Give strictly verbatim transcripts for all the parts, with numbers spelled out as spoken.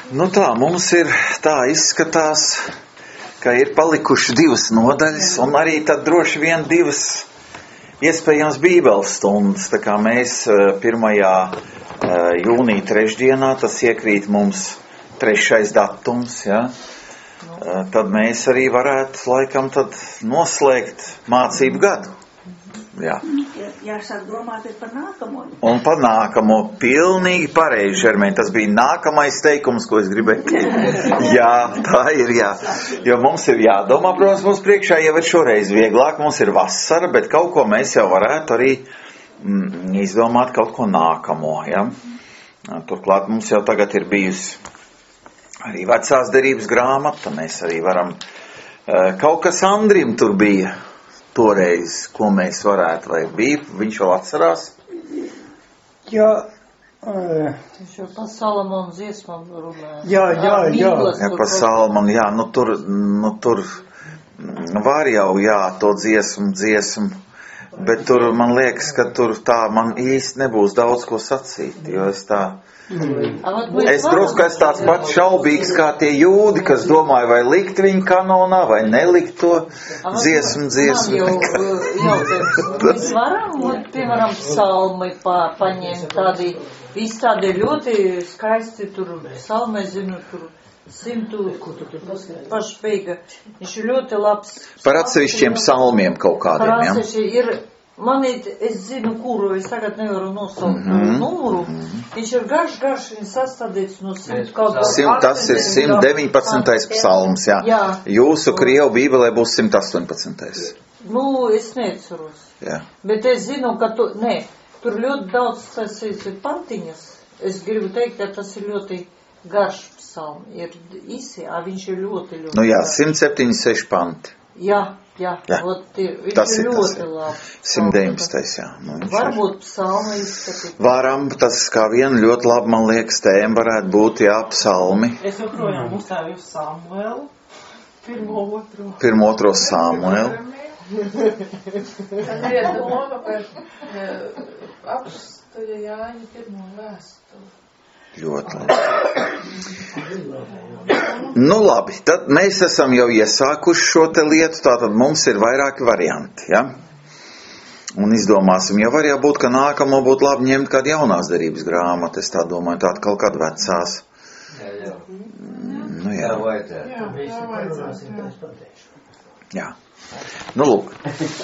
Nu tā, mums ir tā izskatās, ka ir palikuši divas nodaļas un arī tad droši vien divas iespējams bībeles stundas. Tā kā mēs pirmajā jūnija trešdienā, tas iekrīt mums trešais datums, ja? Tad mēs arī varētu laikam tad noslēgt mācību gadu. Jā. Jāsāk domāt par nākamo. Un par nākamo. Pilnīgi pareizi, Žermēn. Tas bija nākamais teikums, ko es gribēju teikt. Jā, tā ir, jā. Jo mums ir jādomā, protams, mums priekšā jau ir šoreiz vieglāk. Mums ir vasara, bet kaut ko mēs jau varētu arī mm, izdomāt kaut ko nākamo, ja. Turklāt mums jau tagad ir bijusi arī vecās derības grāmata. Mēs arī varam, kaut kas Andrim tur bija. Toreiz, ko mēs varētu, vai bija, viņš vēl atcerās? Jā. Viņš jau par Salamonu dziesmām runāja. Jā, jā, jā. Jā, par Salamonu, jā, nu tur, nu tur var jau, jā, to dziesmu, dziesmu, bet tur man liekas, ka tur tā man īsti nebūs daudz ko sacīt, jo es tā, es drusku es tāds pats šaubīgs kā tie jūdi, kas domāja, vai likt viņu kanonā, vai nelikt to dziesmu, dziesmu. Mēs varam, piemēram, psalmi pa, paņemt tādi, visi tādi ļoti skaisti tur psalmi, es zinu, tur simtu, pašbeiga. Viņš ir ļoti labs. Par atsevišķiem psalmiem kaut kādiem, jā? Par atsevišķi ir, man ir, es zinu, kuru, es tagad nevaru nosaukt mm-hmm. numuru. Mm-hmm. Viņš ir garš, garš, viņš sastādīts no simt kaut kā. Tas ir simt deviņpadsmitais psalms, jā. jā. Jūsu Krievu bībelē būs simt astoņpadsmitais. Nu, es neatceros. Jā. Bet es zinu, ka tu, nē, tur ļoti daudz tas ir pantiņas. Es gribu teikt, ka tas ir ļoti garš psalm. Ir īsi, a viņš ir ļoti, ļoti. Nu jā, simt septiņdesmit seši panti. Jā. Jā, jā. Ot, ir, viņš tas ir ir ļoti labi. simt deviņdesmitais, jā. Nu, varbūt psalmi izskatīt. Varam, tas kā viena ļoti labi, man liekas, tēma varētu būt, jā, psalmi. Es joprojām uzstāju Samuelu, pirmo otro. Pirmo otro Samuelu. Tad ir doma par apstuļa Jāņa pirmo vēstuli. Ļoti labi. Nu labi, tad mēs esam jau iesākuši šo te lietu, tātad mums ir vairāki varianti, ja? Un izdomāsim, jau var jau būt, ka nākamo būtu labi ņemt kādu jaunās derības grāmatu, es tā domāju, tāda kaut kāda vecās. Jā, jā. Nu jā. Tā vajadzētu. Jā, tā vajadzētu. Jā. Nu lūk.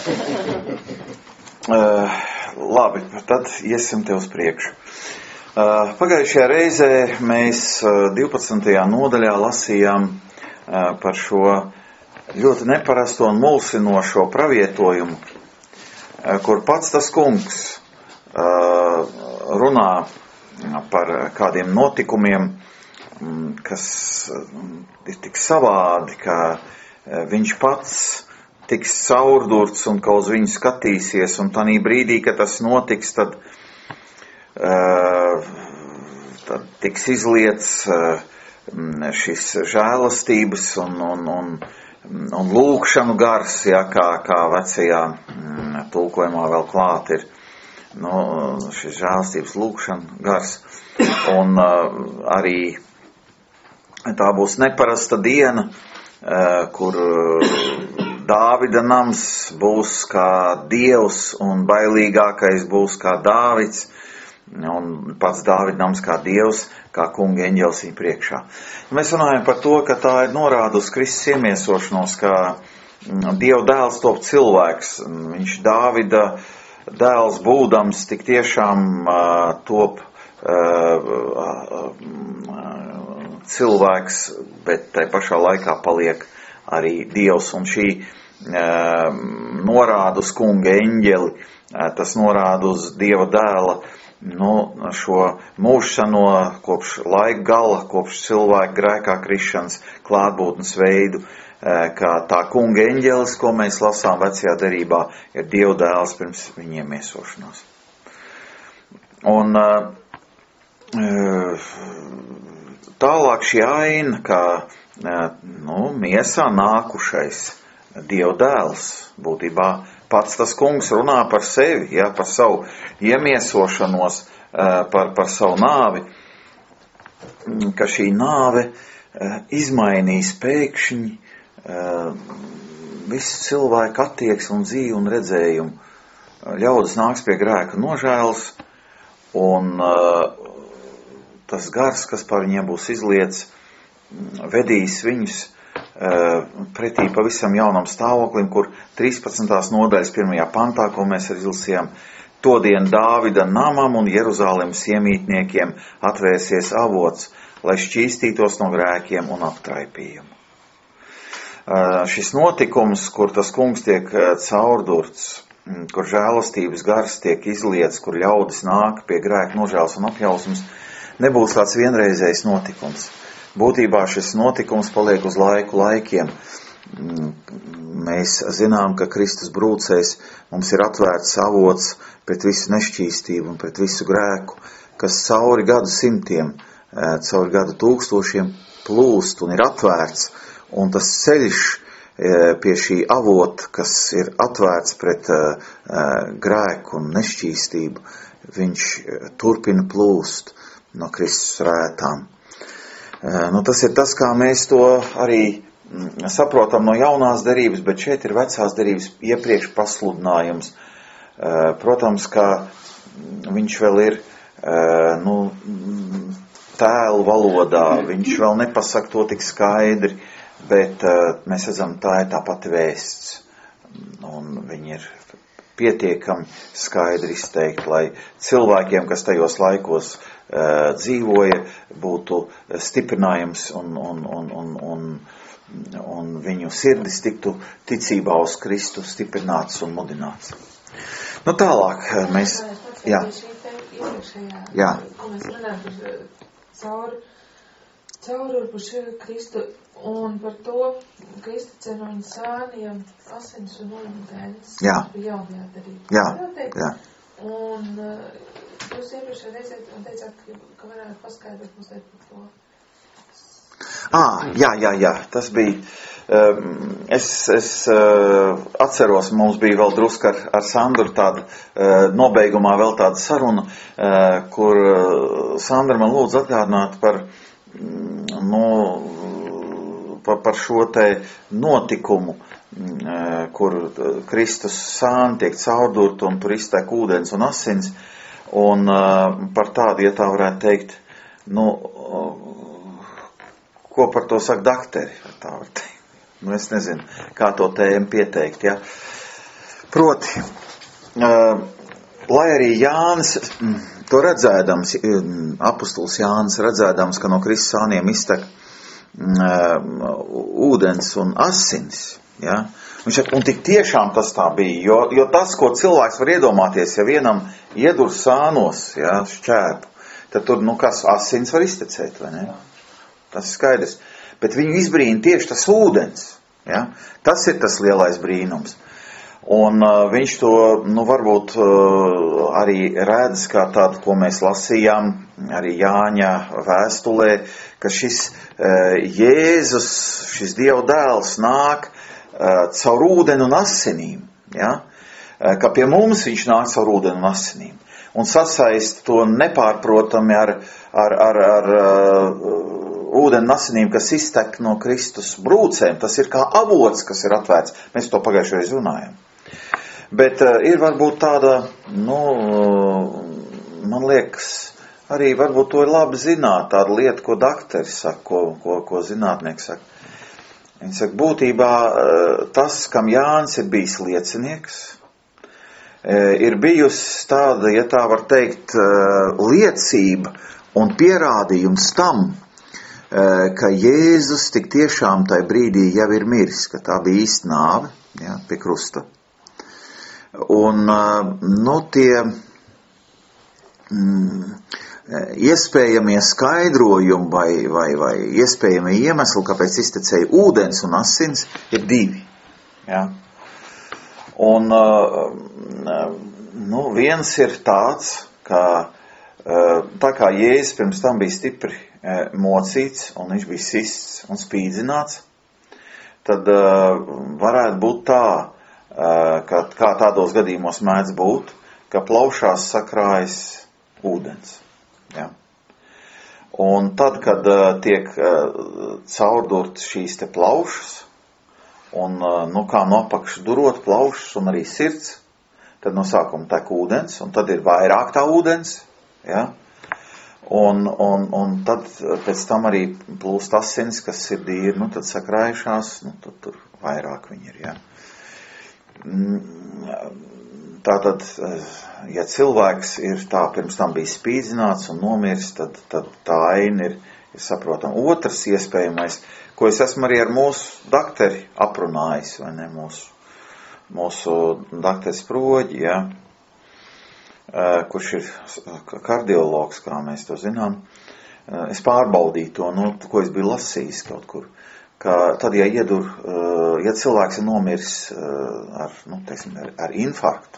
uh, labi, tad iesim te uz priekšu. Uh, pagājušajā reizē mēs uh, divpadsmitajā nodaļā lasījām uh, par šo ļoti neparasto un mulsinošo pravietojumu, uh, kur pats tas kungs uh, runā par kādiem notikumiem, um, kas uh, ir tik savādi, ka uh, viņš pats tiks caurdurts un ka uz viņu skatīsies, un tanī brīdī, kad tas notiks, tad Uh, tad tiks izliets uh, šis žēlastības un, un, un, un lūkšanu gars, ja, kā, kā vecajā um, tulkojumā vēl klāt ir, nu, šis žēlastības lūkšanu gars. Un uh, arī tā būs neparasta diena, uh, kur uh, Dāvida nams būs kā Dievs un bailīgākais būs kā Dāvids. Un pats Dāvidnams kā Dievs, kā kunga eņģelis viņa priekšā. Mēs runājam par to, ka tā ir norāda uz Kristus iemiesošanos, ka Dieva dēls top cilvēks. Viņš Dāvida dēls būdams tik tiešām uh, top uh, uh, cilvēks, bet tai pašā laikā paliek arī Dievs. Un šī uh, norāda uz kunga eņģeli, uh, tas norāda uz Dieva dēla, nu, šo mūžsano kopš laika gala, kopš cilvēka grēkā krišanas klātbūtnes veidu, kā tā kunga eņģelis, ko mēs lasām vecajā derībā, ir Dieva dēls pirms viņiem iesošanās. Un tālāk šī aina, kā nu, miesā nākušais Dieva dēls, būtībā pats tas kungs runā par sevi, ja, par savu iemiesošanos, par, par savu nāvi. ka šī nāve izmainīs pēkšņi visu cilvēku attieksmi un dzīvi un redzējumu. Ļaudis nāks pie grēka nožēlas, un tas gars, kas par viņiem būs izliets, vedīs viņus pretī pavisam jaunam stāvoklim, kur trīspadsmitās nodaļas pirmajā pantā, ko mēs arī izlasījām, todien Dāvida namam un Jeruzālemes iemītniekiem atvērsies avots, lai šķīstītos no grēkiem un aptraipījumu. Šis notikums, kur tas kungs tiek caurdurts, kur žēlastības gars tiek izliets, kur ļaudis nāk pie grēka nožēlas un apjausmas, nebūs tāds vienreizējs notikums. Būtībā šis notikums paliek uz laiku laikiem. Mēs zinām, ka Kristus brūcēs mums ir atvērts avots pret visu nešķīstību un pret visu grēku, kas cauri gadu simtiem, cauri gadu tūkstošiem plūst un ir atvērts, un tas ceļš pie šī avota, kas ir atvērts pret grēku un nešķīstību, viņš turpina plūst no Kristus rētām. Nu, tas ir tas, kā mēs to arī saprotam no jaunās derības, bet šeit ir vecās derības iepriekš pasludinājums. Protams, ka viņš vēl ir nu, tēlu valodā, viņš vēl nepasaka to tik skaidri, bet mēs redzam, tā ir tā pati vēsts. Un viņi ir pietiekami skaidri izteikti, lai cilvēkiem, kas tajos laikos uh, dzīvoja, būtu stiprinājums un, un, un, un, un, un viņu sirdis tiktu ticībā uz Kristu stiprināts un mudināts. Nu tālāk mēs... Jā. Jā. Ko mēs runājam par cauri, cauri par šo Kristu un par to, ka izticēja no viņa sāniem asins un ūdens. Jā. Bija jaunajā darībā. Jā. Jā. Un jūs iepriekšējā reizē teicāt, ka, ka varētu paskaidrot mazliet par to. Ā, jā, jā, jā, tas bija, um, es, es uh, atceros, mums bija vēl druska ar, ar Sandru tāda, uh, nobeigumā vēl tāda saruna, uh, kur uh, Sandra man lūdzu atgādināt par, mm, no, par, par šo te notikumu, uh, kur Kristus sāni tiek caurdurt un tur iztek ūdens un asins, un uh, par tādu, ja tā varētu teikt, nu, uh, ko par to saka dakteri, tā var teikt. Nu, es nezinu, kā to tēmu pieteikt, ja. Proti, uh, lai arī Jānis, to redzēdams, apustulis Jānis redzēdams, ka no Kristus sāniem iztek uh, ūdens un asins, ja. Viņš saka, un tik tiešām tas tā bija, jo, jo tas, ko cilvēks var iedomāties, ja vienam iedur sānos, ja, šķēpu, tad tur, nu, kas asins var iztecēt, vai ne? Tas ir skaidrs. Bet viņu izbrīna tieši tas ūdens. Ja? Tas ir tas lielais brīnums. Un uh, viņš to, nu, varbūt uh, arī redz kā tādu, ko mēs lasījām, arī Jāņa vēstulē, ka šis uh, Jēzus, šis Dieva dēls nāk uh, caur ūdeni un asinīm. Ja? Uh, ka pie mums viņš nāk caur ūdeni un asinīm. Un sasaist to nepārprotami ar, ar, ar, ar uh, ūdeni asinīm, kas iztek no Kristus brūcēm. Tas ir kā avots, kas ir atvērts. Mēs to pagājušajā runājam. Bet uh, ir varbūt tāda, nu, uh, man liekas, arī varbūt to ir labi zināt, tāda lieta, ko dakteri saka, ko, ko, ko zinātnieki saka. Viņi saka, būtībā uh, tas, kam Jānis ir bijis liecinieks, uh, ir bijusi tāda, ja tā var teikt, uh, liecība un pierādījums tam, ka Jēzus tik tiešām tai brīdī jau ir miris, ka tā bija īsta nāve, ja, pie krusta. Un, nu, tie mm, iespējamie skaidrojumi vai, vai, vai iespējamie iemesli, kāpēc iztecēja ūdens un asins, ir divi. Ja. Un, nu, viens ir tāds, ka tā kā Jēzus pirms tam bija stipri mocīts, un viņš bija sists un spīdzināts, tad uh, varētu būt tā, uh, ka, kā tādos gadījumos mēdz būt, ka plaušās sakrājas ūdens. Ja. Un tad, kad uh, tiek uh, caurdurt šīs te plaušas, un, uh, nu, kā no apakšas durot plaušas un arī sirds, tad no sākuma tek ūdens, un tad ir vairāk tā ūdens, ja? Un, un, un tad pēc tam arī plūst asins, kas sirdī ir, nu, tad sakrājušās, nu, tad tur vairāk viņi ir, ja? Tātad, ja cilvēks ir tā pirms tam bijis spīdzināts un nomiris, tad, tad tā aina ir, ir saprotama. Otrs iespējamais, ko es esmu arī ar mūsu dakteri aprunājis, vai ne, mūsu, mūsu dakteris Proģi, ja, kurš ir kardiologs, kā mēs to zinām, es pārbaudīju to, nu, ko es biju lasījis kaut kur, ka tad, ja iedur, ja cilvēks ir nomiris ar, nu, teiksim, ar, ar infarktu,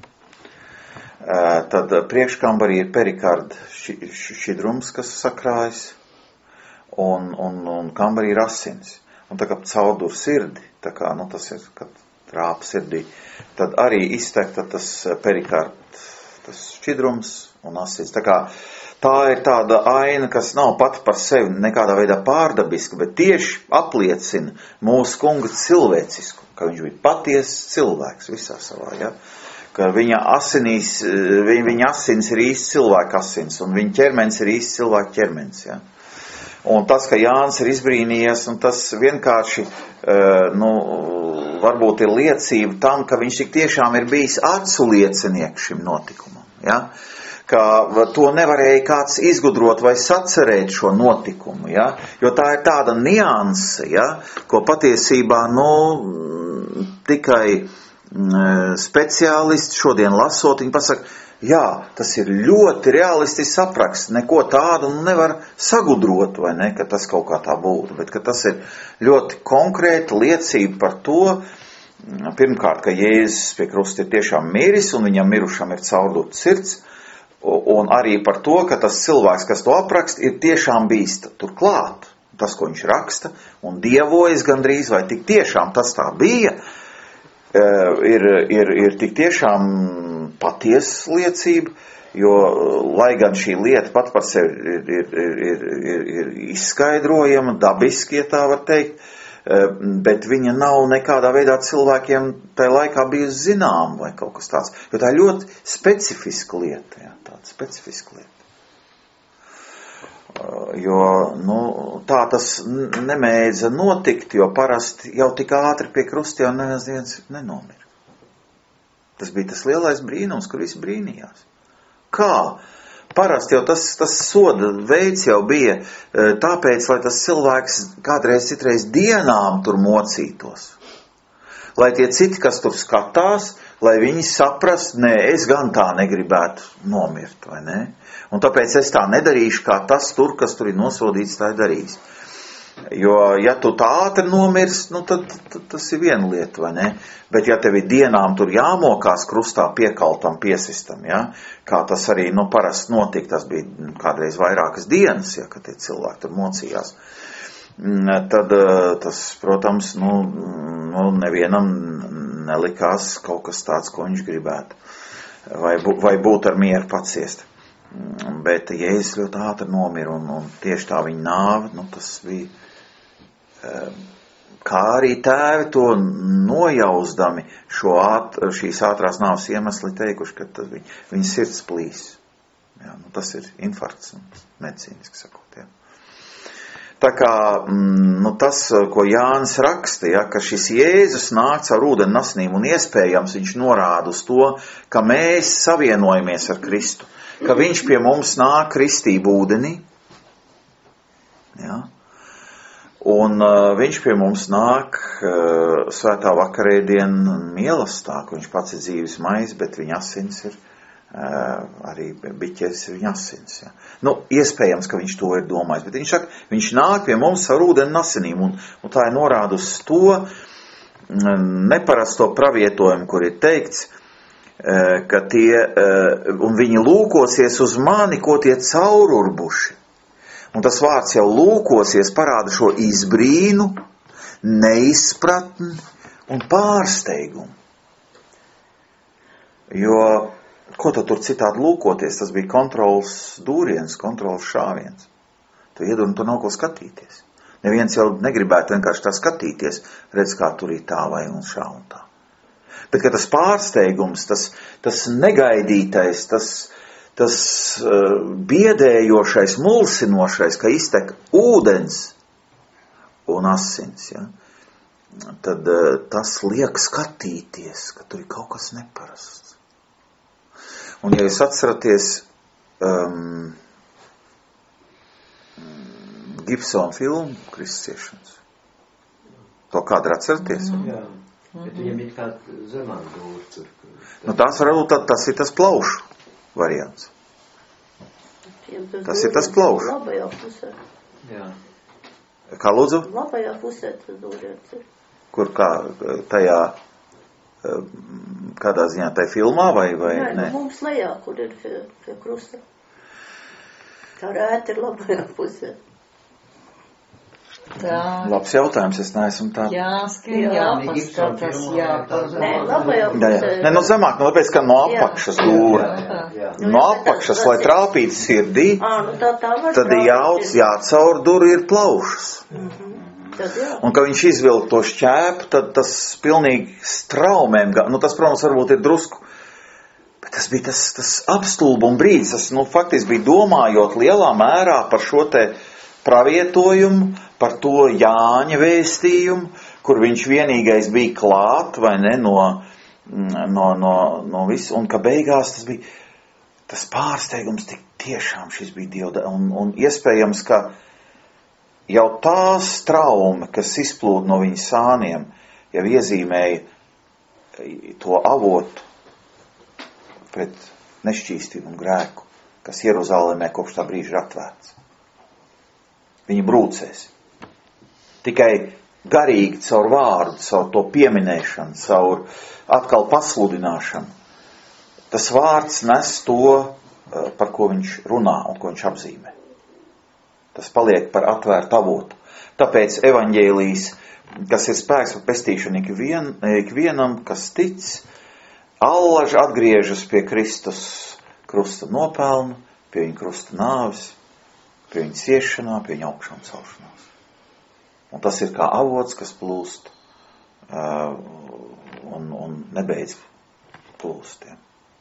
tad priekškambarī ir perikarda šķidrums, kas sakrājas, un, un, un kambarī ir asins. Un tā kā caurdur sirdi, tā kā, nu, tas ir, kad trāpa sirdī, tad arī iztekta tas perikarda, tas šķidrums un asins. Tā kā tā ir tāda aina, kas nav pati par sevi nekādā veidā pārdabiska, bet tieši apliecina mūsu kunga cilvēcisku, ka viņš bija patiesas cilvēks visā savā, ja? Ka viņa asinīs, viņa, viņa asins ir īsts cilvēka asins, un viņa ķermenis ir īsts cilvēka ķermenis, ja? Un tas, ka Jānis ir izbrīnījies, un tas vienkārši, nu, varbūt ir liecība tam, ka viņš tik tiešām ir bijis acu liecinieks šim notikumam, ja? Ka to nevarēja kāds izgudrot vai sacerēt šo notikumu, ja? Jo tā ir tāda nianse, ja? Ko patiesībā, nu, tikai speciālisti šodien lasot, viņi pasaka, jā, tas ir ļoti realistisks apraksts, neko tādu nevar sagudrot, vai ne, ka tas kaut kā tā būtu, bet ka tas ir ļoti konkrēta liecība par to, pirmkārt, ka Jēzus pie krusta ir tiešām miris, un viņam mirušam ir caurdurt sirds, un arī par to, ka tas cilvēks, kas to apraksta, ir tiešām bijis tur klāt, tas, ko viņš raksta, un dievojas gandrīz, vai tik tiešām tas tā bija, Ir, ir, ir tik tiešām patiesa liecība, jo, lai gan šī lieta pat par sevi ir, ir, ir, ir, ir izskaidrojama, dabiski, ja tā var teikt, bet viņa nav nekādā veidā cilvēkiem tajā laikā bijusi zinām vai kaut kas tāds, jo tā ir ļoti specifiska lieta, jā, tāda specifiska lieta. Jo, nu, tā tas nemēdza notikt, jo parasti jau tik ātri pie krusta jau neviens nenomira. Tas bija tas lielais brīnums, kur visi brīnījās. Kā? Parasti jau tas, tas soda veids jau bija tāpēc, lai tas cilvēks kādreiz citreiz dienām tur mocītos. Lai tie citi, kas tur skatās, lai viņi saprast, nē, es gan tā negribētu nomirt, vai ne? Un tāpēc es tā nedarīšu, kā tas tur, kas tur ir nosodīts, tā ir darījis. Jo, ja tu tā ātri nomirs, nu tad, tad tas ir viena lieta, vai ne? Bet ja tev ir dienām tur jāmokās krustā piekaltam, piesistam, ja? Kā tas arī, nu, parasti notika, tas bija kādreiz vairākas dienas, ja, kad tie cilvēki tur mocījās, tad tas, protams, nu, nu nevienam nelikās kaut kas tāds, ko viņš gribētu. Vai, vai būt ar mieru paciest. Bet Jēzus ļoti ātri nomira, un, un tieši tā viņa nāve, nu, tas bija, kā arī tēvi to nojausdami šo āt, šīs ātrās nāves iemesli teikuši, ka tas viņa, viņa sirds plīs. Jā, nu, tas ir infarkts, medicīniski sakot, jā. Tā kā, nu, tas, ko Jānis raksta, ja, ka šis Jēzus nāca ar ūdeni nasinīm, un iespējams viņš norāda uz to, ka mēs savienojamies ar Kristu, ka viņš pie mums nāk kristību ūdenī, ja, un uh, viņš pie mums nāk uh, svētā vakarēdien mīlestā, ka viņš pats ir dzīves maize, bet viņa asins ir uh, arī biķeris ir viņa asins. Ja. Nu, iespējams, ka viņš to ir domājis, bet viņš saka, viņš nāk pie mums ar ūdeni nasinīm, un, un tā ir norāda uz to neparasto pravietojumu, kur ir teikts, ka tie, un viņi lūkosies uz mani, ko tie caururbuši. Un tas vārds jau lūkosies parāda šo izbrīnu, neizpratni un pārsteigumu. Jo, ko tad tur citādi lūkoties? Tas bija kontrols dūriens, kontrols šāviens. Tu iedod un tu nav ko skatīties. Neviens jau negribētu vienkārši tā skatīties, redz, kā tur ir tā vai un šā un tā. Bet, ka tas pārsteigums, tas, tas negaidītais, tas, tas uh, biedējošais, mulsinošais, ka iztek ūdens un asins, ja, tad uh, tas liek skatīties, ka tur ir kaut kas neparasts. Un ja jūs atceraties um, Gibsona filmu Kristiešanas, to kādu atceraties? Mm. Jā, bet viņam ir kā zemāk dūri tur. Nu, tās varbūt tā, tas ir tas plaušu variants. Tas ir tas plaušu. Labajā pusē. Jā. Kā lūdzu? Labajā pusē tas dūriens ir. Kur kā tajā, kādā ziņā tajā filmā vai, vai Nē, ne? nu mums lejā, kur ir pie, pie krusta. Tā rēta ir labajā pusē. Tā. Labs jautājums, es neesmu tā. Jāskrien, jāpaskatās, jāpaskatās. Nē, labajā Jā, jā. pusē. Ne, no zemāk, no tāpēc, ka no apakšas dūra. Jā. No apakšas, lai trāpītu sirdī, Ā, nu tā tā var tad ir jāuc, jācaur duru ir plaušas. Tad jā. Un, ka viņš izvilk to šķēpu, tad tas pilnīgi straumēm, nu tas, protams, varbūt ir drusku, bet tas bija tas, tas apstulbuma brīdis, tas, nu, faktiski bija domājot lielā mērā par šo te pravietojumu, par to Jāņa vēstījumu, kur viņš vienīgais bija klāt, vai ne, no, no, no, no visu, un ka beigās tas bija, tas pārsteigums, tik tiešām šis bija Dieva, un, un iespējams, ka jau tā straume, kas izplūd no viņa sāniem, jau iezīmēja to avotu pret nešķīstību un grēku, kas Jeruzalemē kopš tā brīža ir atvērts. Viņa brūcēs. Tikai garīgi caur vārdu, caur to pieminēšanu, caur atkal pasludināšanu. Tas vārds nes to, par ko viņš runā un ko viņš apzīmē. Tas paliek par atvērtu avotu. Tāpēc evaņģēlijas, kas ir spēks par pestīšanu ikvien, ikvienam, kas tic, allaž atgriežas pie Kristus krusta nopelnu, pie viņa krusta nāves, pie viņa ciešanā, pie viņa augšām celšanās. Un tas ir kā avots, kas plūst uh, un, un nebeidz plūst. Ja.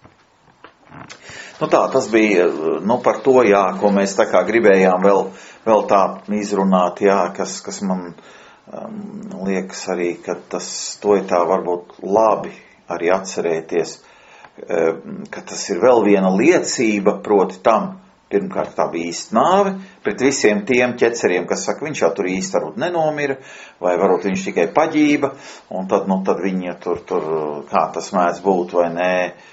Nu tā, tas bija nu, par to, jā, ko mēs tā kā gribējām vēl, vēl tā izrunāt, jā, kas, kas man um, liekas arī, ka tas, to ir tā varbūt labi arī atcerēties, um, ka tas ir vēl viena liecība, proti tam, pirmkārt tā bija īsta nāve, pret visiem tiem ķeceriem, kas saka, viņš jau tur īsti varbūt nenomira, vai varbūt viņš tikai paģība, un tad, nu, tad viņi tur, tur, kā tas mēdz būt, vai nē,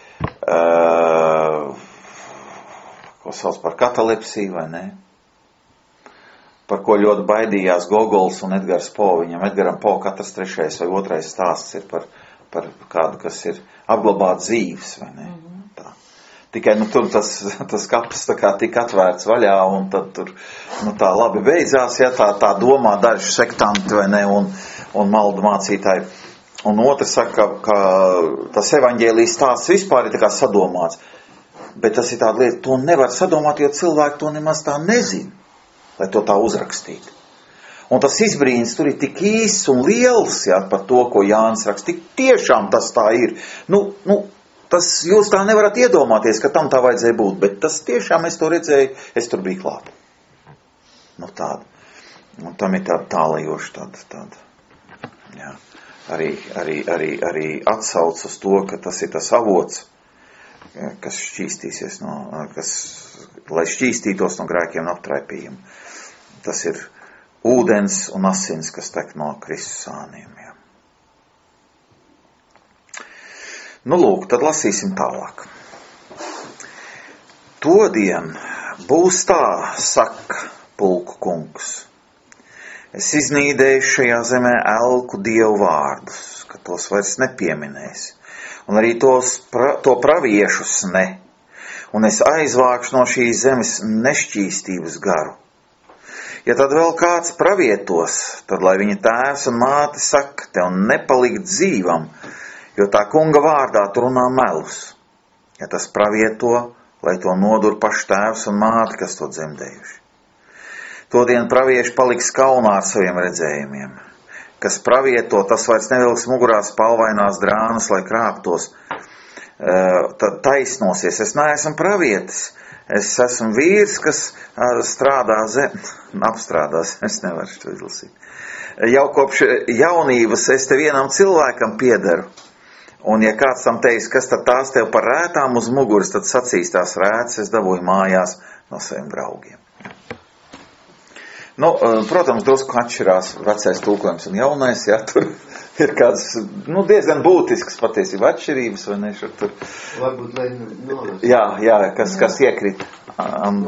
uh, ko sauc par katalepsiju, vai nē, par ko ļoti baidījās Gogols un Edgars Po. Viņam Edgaram Po katrs trešais vai otrais stāsts ir par, par kādu, kas ir apglabāt dzīves, vai nē. Tikai, nu, tur tas, tas kaps tā kā tika atvērts vaļā, un tad tur, nu, tā labi beidzās, ja tā, tā domā daži sektanti, vai ne, un, un maldu mācītāji. Un otrs saka, ka tas evaņģēlijas stāsts vispār ir tā kā sadomāts. Bet tas ir tāda lieta, to nevar sadomāt, jo cilvēki to nemaz tā nezina, lai to tā uzrakstītu. Un tas izbrīns tur ir tik īsts un liels, ja, par to, ko Jānis raksta, tik tiešām tas tā ir. Nu, nu, tas jūs tā nevarat iedomāties, ka tam tā vajadzēja būt, bet tas tiešām es to redzēju, es tur biju klāt. Nu tāda. Un tam ir tāda tālajoša tāda, tāda, jā, arī, arī, arī, arī atsauc uz to, ka tas ir tas avots, kas šķīstīsies no, kas, lai šķīstītos no grēkiem un aptraipījuma. Tas ir ūdens un asins, kas tek no Kristus sāniem, jā. Nu, lūk, tad lasīsim tālāk. Todien būs tā, saka pulku kungs. Es iznīdēju šajā zemē elku dievu vārdus, ka tos vairs nepieminēs, un arī tos pra, to praviešus ne, un es aizvākšu no šīs zemes nešķīstības garu. Ja tad vēl kāds pravietos, tad lai viņa tēvs un māte saka, tev nepalikt dzīvam, jo tā kunga vārdā tu runā melus. Ja tas pravieto, lai to nodur paši tēvs un māte, kas to dzemdējuši. To dienu pravieši paliks kaunā ar saviem redzējumiem. Kas pravieto, tas vairs nevilks mugurā spalvainās drānas, lai krāptos. Tad taisnosies. Es neesmu pravietis. Es esmu vīrs, kas strādā zem, apstrādās. Es nevaru šo izlasīt. Jau kopš jaunības es te vienam cilvēkam piederu. Un ja kāds tam teiks, kas tad tās tev par rētām uz muguras, tad sacīs tās rētas, es dabūju mājās no saviem draugiem. Nu, protams, drusku atšķirās vecais tulkojums un jaunais, jā, tur ir kāds, nu, diezgan būtisks patiesībā atšķirības, vai ne, šur tur. Varbūt, lai nolas. Jā, jā, kas, kas iekrit. Um,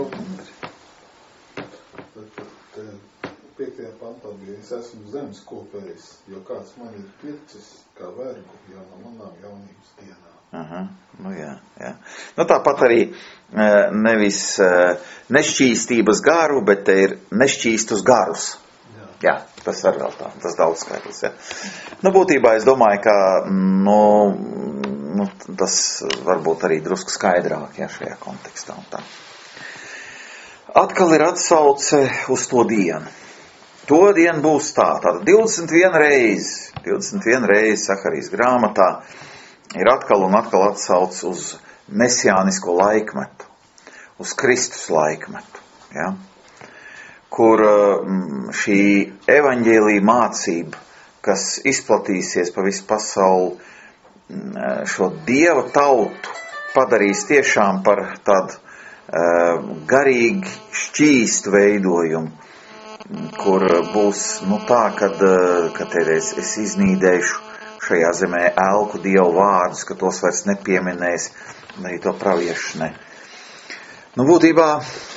piektajā pantā bija, es esmu zemes kopējs, jo kāds man ir pircis kā vergu jau no manām jaunības dienām. Aha, nu jā, jā. Nu tāpat arī nevis nešķīstības garu, bet te ir nešķīstus garus. Jā, jā tas var vēl tā, tas daudz skaitlis, jā. Nu būtībā es domāju, ka, nu, nu tas varbūt arī drusku skaidrāk, jā, šajā kontekstā un tā. Atkal ir atsauce uz to dienu. To dienu būs tā, tātad divdesmit viena reizi, divdesmit viena reizi Saharijas grāmatā ir atkal un atkal atsauc uz mesiānisko laikmetu, uz Kristus laikmetu, ja? Kur šī evaņģēlija mācība, kas izplatīsies pa visu pasauli, šo Dieva tautu padarīs tiešām par tādu garīgi šķīstu veidojumu, kur būs, nu tā, kad, kad es, es iznīdēšu šajā zemē elku Dievu vārdus, ka tos vairs nepieminēs, arī to praviešu ne. Nu, būtībā,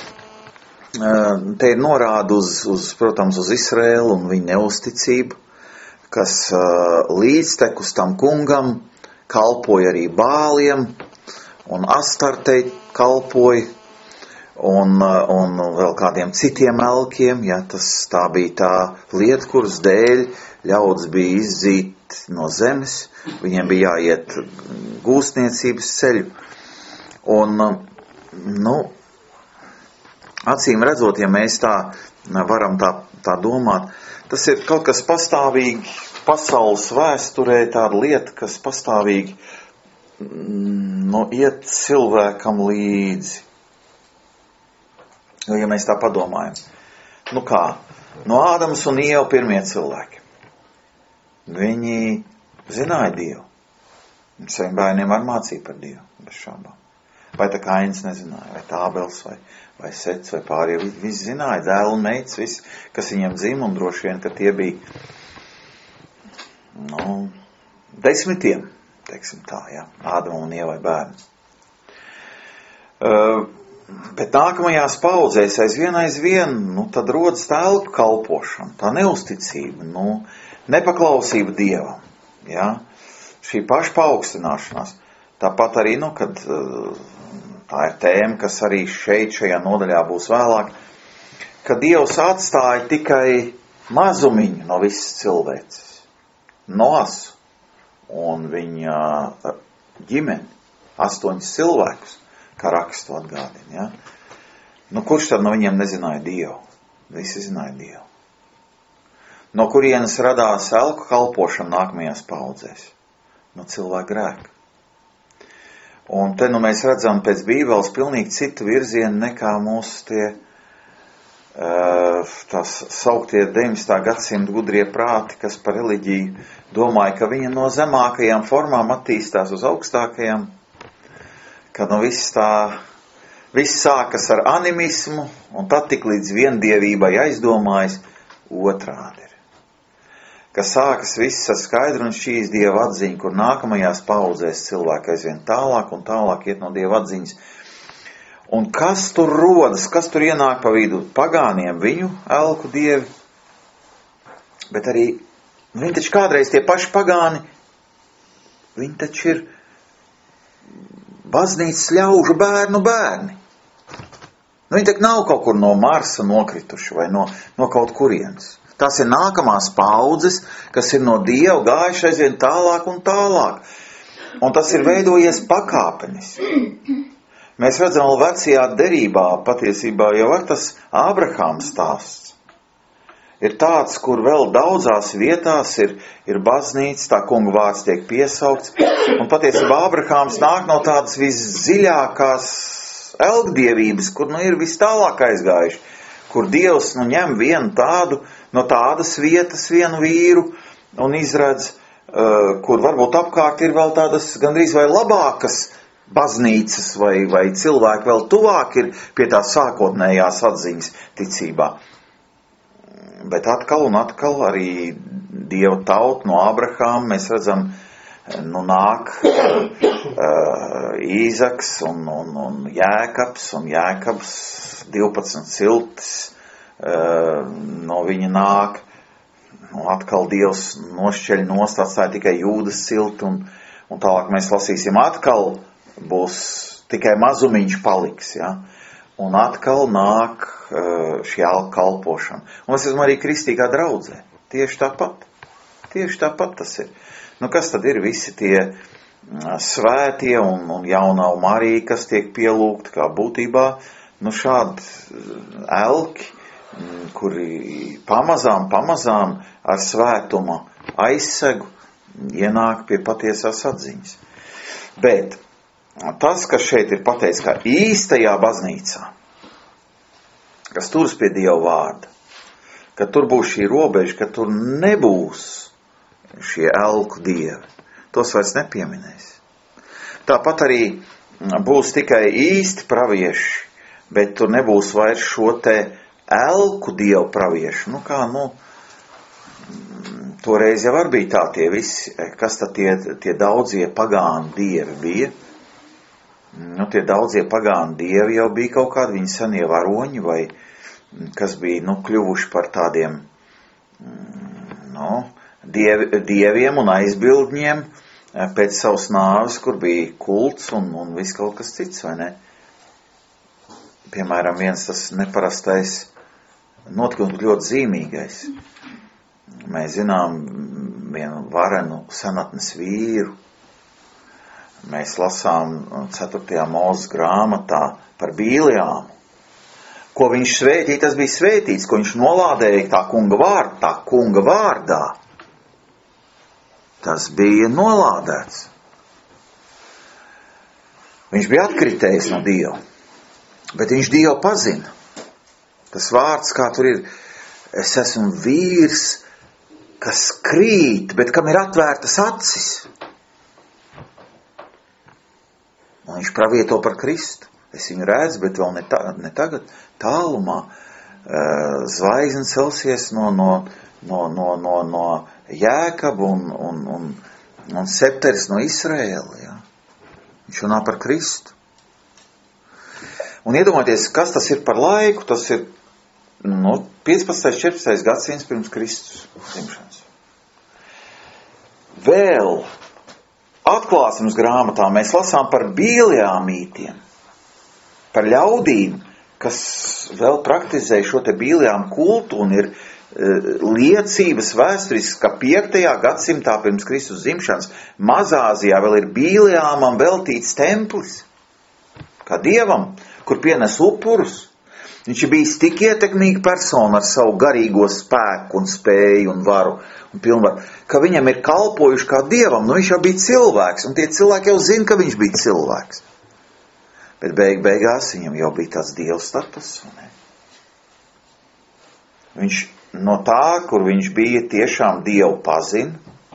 te ir norāda uz, uz, protams, uz Izraēlu un viņa neusticību, kas līdztekus tam kungam kalpoja arī Bāliem un Astartei kalpoja, Un, un vēl kādiem citiem elkiem, ja, tas tā bija tā lieta, kuras dēļ ļaudis bija izzīt no zemes, viņiem bija jāiet gūstniecības ceļu. Un, nu, acīm redzot, ja mēs tā varam tā, tā domāt, tas ir kaut kas pastāvīgi pasaules vēsturē, tāda lieta, kas pastāvīgi, nu, iet cilvēkam līdzi. Jo, ja mēs tā padomājam, nu kā, no Ādams un Ieva pirmie cilvēki, viņi zināja Dievu, un saviem bērniem var mācīt par Dievu, bez šābām. Vai tā Kains nezināja, vai Tābels, vai, vai Sets, vai pārējie, visi zināja, dēli un meitas, visi, kas viņiem dzim, un droši vien, ka tie bija, nu, desmitiem, teiksim tā, jā, Ādam un Ievai bērni. Uh, Bet nākamajās paudzēs aizvien aizvien, nu, tad rodas tā elku kalpošana, tā neusticība, nu, nepaklausība Dievam, ja? Šī paša paaugstināšanās. Tāpat arī, nu, kad tā ir tēma, kas arī šeit, šajā nodaļā būs vēlāk, ka Dievs atstāja tikai mazumiņu no visas cilvēces, Noasu un viņa ģimeni, astoņus cilvēkus, kā rakstu atgādina, ja? Nu, kurš tad no viņiem nezināja Dievu? Visi zināja Dievu. No kurienes radās elku kalpošana nākamajās paudzēs? No cilvēka grēka. Un te nu mēs redzam pēc Bībeles pilnīgi citu virzienu nekā mūsu tie tās sauktie deviņdesmitā gadsimta gudrie prāti, kas par reliģiju domāja, ka viņa no zemākajām formām attīstās uz augstākajām, ka nu viss tā, viss sākas ar animismu, un tad tik līdz viendievībai aizdomājas, otrādi ir. Ka sākas viss ar skaidru un šķīs Dieva atziņu, kur nākamajās paudzēs cilvēki aizvien tālāk un tālāk iet no Dieva atziņas. Un kas tur rodas, kas tur ienāk pa vidu? Pagāniem viņu elku dievi, bet arī, viņi taču kādreiz tie paši pagāni, viņi taču ir baznīcas ļaužu bērnu bērni. Nu, viņi tak nav kaut kur no Marsa nokrituši vai no, no kaut kurienes. Tas ir nākamās paudzes, kas ir no Dieva gājuši aizvien tālāk un tālāk. Un tas ir veidojies pakāpenis. Mēs redzam, vēl vecajā derībā patiesībā jau ar tas Ābrahāma stāsts. Ir tāds, kur vēl daudzās vietās ir, ir baznīca, tā kunga vārds tiek piesaukts. Un patiesībā Ābrahāms nāk no tādas visdziļākās elgdievības, kur nu ir vis tālāk aizgājuši. Kur Dievs nu ņem vienu tādu, no tādas vietas vienu vīru un izredz, uh, kur varbūt apkārt ir vēl tādas gandrīz vai labākas baznīcas vai, vai cilvēki vēl tuvāk ir pie tās sākotnējās atziņas ticībā. Bet atkal un atkal arī Dieva tauta no Ābrahāma, mēs redzam, nu nāk uh, Īzaks un, un, un Jēkabs, un Jēkabs divpadsmit ciltis uh, no viņa nāk, un atkal Dievs nošķeļ nost, atstāja tikai Jūdas cilti, un, un tālāk mēs lasīsim, atkal būs tikai mazumiņš paliks, ja? Un atkal nāk šī kalpošana. Un es esmu arī kristīgā draudzē. Tieši tāpat. Tieši tāpat tas ir. Nu, kas tad ir visi tie svētie un, un jaunā Marija, kas tiek pielūgti kā būtībā, nu šādi elki, kuri pamazām, pamazām ar svētuma aizsegu ienāk pie patiesās atziņas. Bet tas, kas šeit ir pateikts, kā īstajā baznīcā, kas turas pie Dieva vārda, ka tur būs šī robeža, ka tur nebūs šie elku dievi. Tos vairs nepieminēs. Tāpat arī būs tikai īsti pravieši, bet tur nebūs vairs šo te elku dievu praviešu. Nu kā, nu, toreiz jau var bija tā tie visi, kas tad tie, tie daudzie pagānu dievi bija. Nu, tie daudzie pagānu dievi jau bija kaut kādi viņi senie varoņi, vai kas bija, nu, kļuvuši par tādiem, nu, dievi, dieviem un aizbildņiem pēc savas nāves, kur bija kults un, un viss kaut kas cits, vai ne? Piemēram, viens tas neparastais notikums ļoti zīmīgais. Mēs zinām vienu varenu senatnes vīru. Mēs lasām ceturtajā Mūzes grāmatā par Bīlijāmu. Ko viņš svētīja, tas bija svētīts, ko viņš nolādēja tā kunga vārdā, tā kunga vārdā. Tas bija nolādēts. Viņš bija atkritējis no Dieva, bet viņš Dievu pazina. Tas vārds, kā tur ir, es esmu vīrs, kas krīt, bet kam ir atvērtas acis. Un viņš pravieto par Kristu. Es viņu redzu, bet vēl ne, ta, ne tagad tālumā. Uh, zvaigzne celsies no, no, no, no, no, no Jēkabu un, un, un, un septeris no Izraēla. Ja? Viņš runā par Kristu. Un iedomājieties, kas tas ir par laiku. Tas ir no piecpadsmitais četrpadsmitais gadsimts pirms Kristus dzimšanas. Vēl Atklāsmes grāmatā mēs lasām par Bīlijāmītiem, par ļaudīm, kas vēl praktizē šo te Bīlijāmu kultu un ir e, liecības vēsturisks, ka piektajā gadsimtā pirms Kristus dzimšanas Mazāzijā vēl ir Bīlijāmam veltīts templis, kā dievam, kur pienes upurus. Viņš ir bijis tik ietekmīga persona ar savu garīgo spēku un spēju un varu un pilnvaru, ka viņam ir kalpojuši kā dievam. Nu, viņš jau bija cilvēks, un tie cilvēki jau zina, ka viņš bija cilvēks. Bet beig beigās viņam jau bija tāds dieva status. Ne? Viņš no tā, kur viņš bija, tiešām dievu pazina,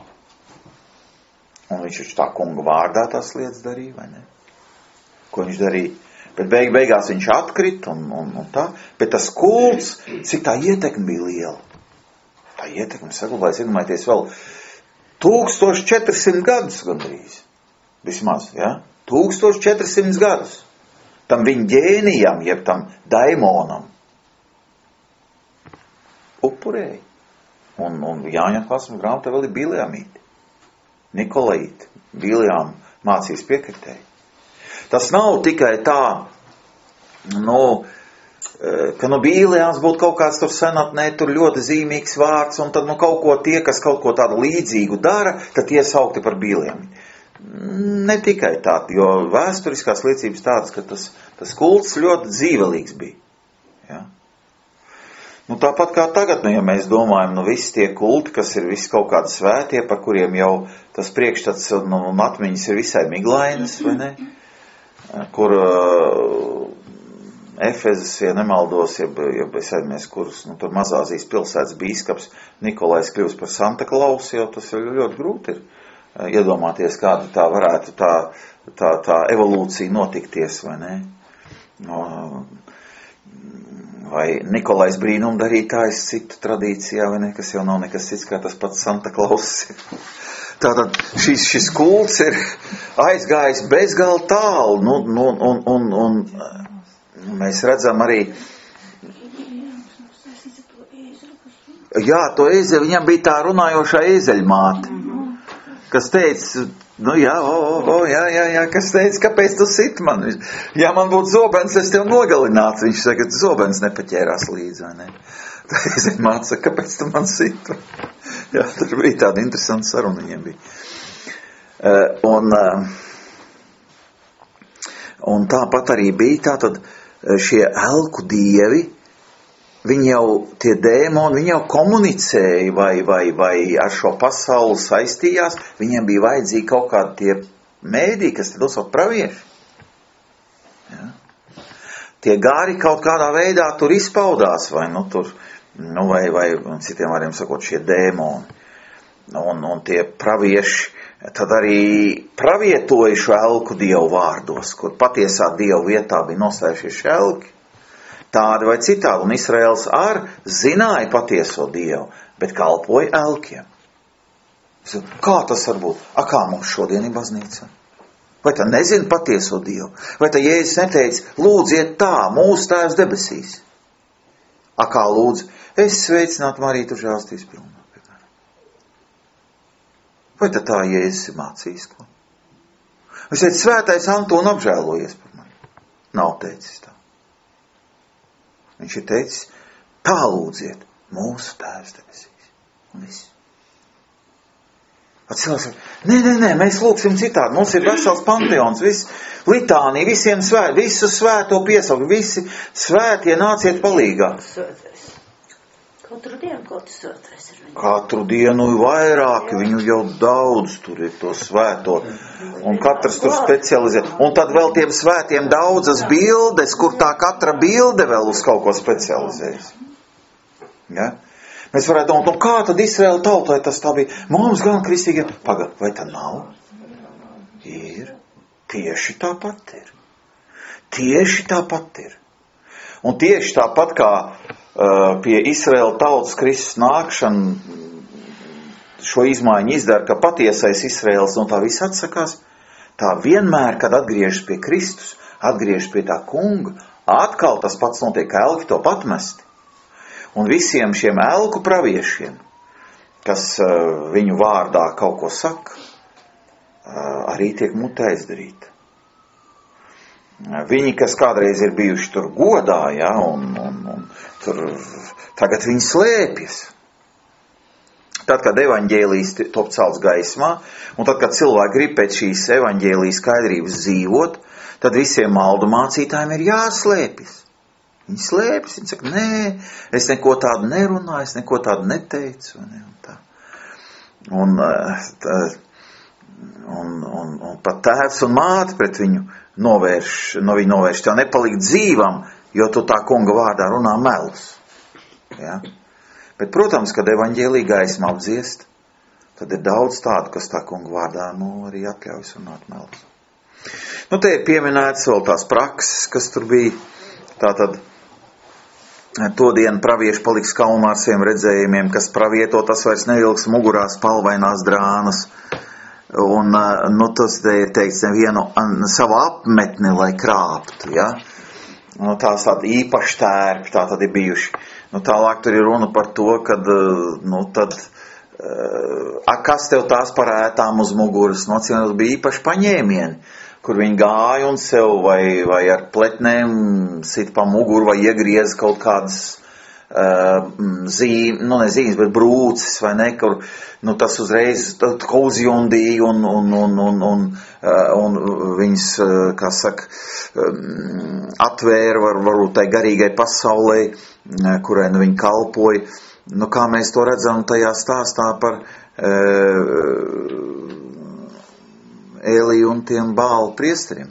un viņš taču tā kunga vārdā tās lietas darīja, vai ne? Ko viņš darīja? Bet beig beigās viņš atkrit un, un, un tā. Bet tas kults, cik tā ietekme bija liela. Tā ietekme saglabājas, iedomājieties, vēl tūkstoš četrsimt gadus gandrīz. Vismaz, ja? tūkstoš četrsimt gadus. Tam viņa ģēnijam, jeb tam daimonam. Upurēja. Un, un Jāņa Atklāsmes grāmatā vēl ir Bīlijāmīti. Nikolaīti. Bīlijām mācīs piekritēji. Tas nav tikai tā, nu, ka no Bīlijāms būtu kaut kāds tur senatnē, tur ļoti zīmīgs vārds, un tad nu kaut ko tie, kas kaut ko tādu līdzīgu dara, tad tie saukti par Bīlijāmi. Ne tikai tā, jo vēsturiskās liecības tādas, ka tas, tas kults ļoti dzīvelīgs bija. Ja? Nu, tāpat kā tagad, nu, ja mēs domājam, nu, visi tie kulti, kas ir visi kaut kādi svētie, par kuriem jau tas priekšstats nu, un atmiņas ir visai miglainas, vai ne? Kur uh, Efezes, ja nemaldos, ja, ja es aizmies, kurus, nu, tur Mazāzijas pilsētas bīskaps Nikolais kļūst par Santa Claus, jau tas jau ļoti grūti ir. Iedomāties, kāda tā varētu tā, tā, tā evolūcija notikties, vai ne? No, vai Nikolais brīnumdarītājs citu tradīcijā, vai ne, kas jau nav nekas cits, kā tas pats Santa Claus. Tātad šis, šis kults ir aizgājis bezgalīgi tālu, nu, nu, un, un, un mēs redzam arī, jā, to ēzeli, viņam bija tā runājošā ēzeļmāte, kas teica, nu jā, o, o, o, jā, jā, jā, kas teica, kāpēc tu sit man? Ja man būtu zobens, es tev nogalinātu. Viņš saka, zobens nepaķērās līdzi, vai ne? Tā ēzeļ māte saka, kāpēc tu man sit? Jā, tur bija tāda interesanta saruna viņiem bija. Uh, un, uh, un tāpat arī bija tātad šie elku dievi, viņi jau, tie dēmoni, viņi jau komunicēja vai, vai, vai ar šo pasauli saistījās, viņiem bija vajadzīgi kaut kādi tie mēdī, kas te dosot pravieši. Ja? Tie gāri kaut kādā veidā tur izpaudās, vai, nu, tur, nu, vai, vai citiem vārdiem sakot, šie dēmoni. Un, un tie pravieši tad arī pravietoja šo elku dievu vārdos, kur patiesā dievu vietā bija nostājušies elki. Tādi vai citādi, un Izraels ar zināja patieso dievu, bet kalpoja elkiem. Kā tas var būt? A, kā mums šodien ir baznīca? Vai tā nezina patieso dievu? Vai tā Jēzus neteica, lūdziet tā, mūsu tēvs debesīs? A, kā lūdz, es sveicinātu Mariju, tu žēlstības pilnā. Vai tā tā Jēzus ir mācījis ko? Viņš teica, svētais Antoni apžēlojies par mani. Nav teicis tā. Viņš ir teicis, tā lūdziet, mūsu tēvs debesīs. Un viss. Cilvēks saka, nē, nē, nē, mēs lūksim citādi. Mums ir vesels panteons, viss litānija, visiem svēt, visu svēto piesaukt, visi svētie nāciet palīgā. Svētais. Katru dienu kaut kas svētais ir. Katru dienu ir vairāk, viņu jau daudz tur ir to svēto. Un katrs tur specializē. Un tad vēl tiem svētiem daudzas bildes, kur tā katra bilde vēl uz kaut ko specializējas. Ja? Mēs varētu domāt, nu kā tad Izraēla tautai tas tā bija? Mums gan kristīgiem. Pagad, vai tā nav? Ir. Tieši tāpat ir. Tieši tāpat ir. Un tieši tāpat kā uh, pie Izraēla tautas Kristus nākšana šo izmaiņu izdara, ka patiesais Izraēls no tā viss atsakās, tā vienmēr, kad atgriežas pie Kristus, atgriežas pie tā kunga, atkal tas pats notiek, ka elki to patmesti. Un visiem šiem elku praviešiem, kas uh, viņu vārdā kaut ko saka, uh, arī tiek mutē izdarīta. Viņi, kas kādreiz ir bijuši tur godā, ja, un, un, un tur, tagad viņi slēpjas. Tad, kad evaņģēlijas top celts gaismā, un tad, kad cilvēki grib pēc šīs evaņģēlijas skaidrības dzīvot, tad visiem maldu mācītājiem ir jāslēpjas. Viņi slēpjas, viņi saka, nē, es neko tādu nerunāju, es neko tādu neteicu. Ne, un, tā. Un, tā, un, un, un pat tēvs un māte pret viņu novērš, no viņa novērš, tev nepalikt dzīvam, jo tu tā kunga vārdā runā melus. Ja? Bet, protams, kad evaņģēlija gaisma apdziest, tad ir daudz tādu, kas tā kunga vārdā, nu, arī atļaujas runāt melus. Nu, te ir pieminēts vēl tās prakses, kas tur bija. Tātad, to dienu pravieši paliks kaunā ar saviem redzējumiem, kas pravieto, tas vairs nevilks mugurā spalvainās drānas. Un, nu, tas te ir teikts, nevienu savu apmetni, lai krāptu, ja? Nu, tās tādi īpaši tērpi, tā tad ir bijuši. Nu, tālāk tur ir runa par to, kad, nu, tad, a, kas tev tās par ētām uz muguras? Nu, atcīmredzot, bija īpaši paņēmieni, kur viņi gāja un sev vai, vai ar pletnēm sit pa muguru vai iegriez kaut kādas zīm, nu ne zīmes, bet brūces, vai ne, kur, nu tas uzreiz uzjundīja un, un, un, un, un, un viņas, kā saka, atvēra var, varbūt tai garīgai pasaulē, kurai nu viņi kalpoja. Nu kā mēs to redzam tajā stāstā par Ēliju un tiem Bāla priesteriem.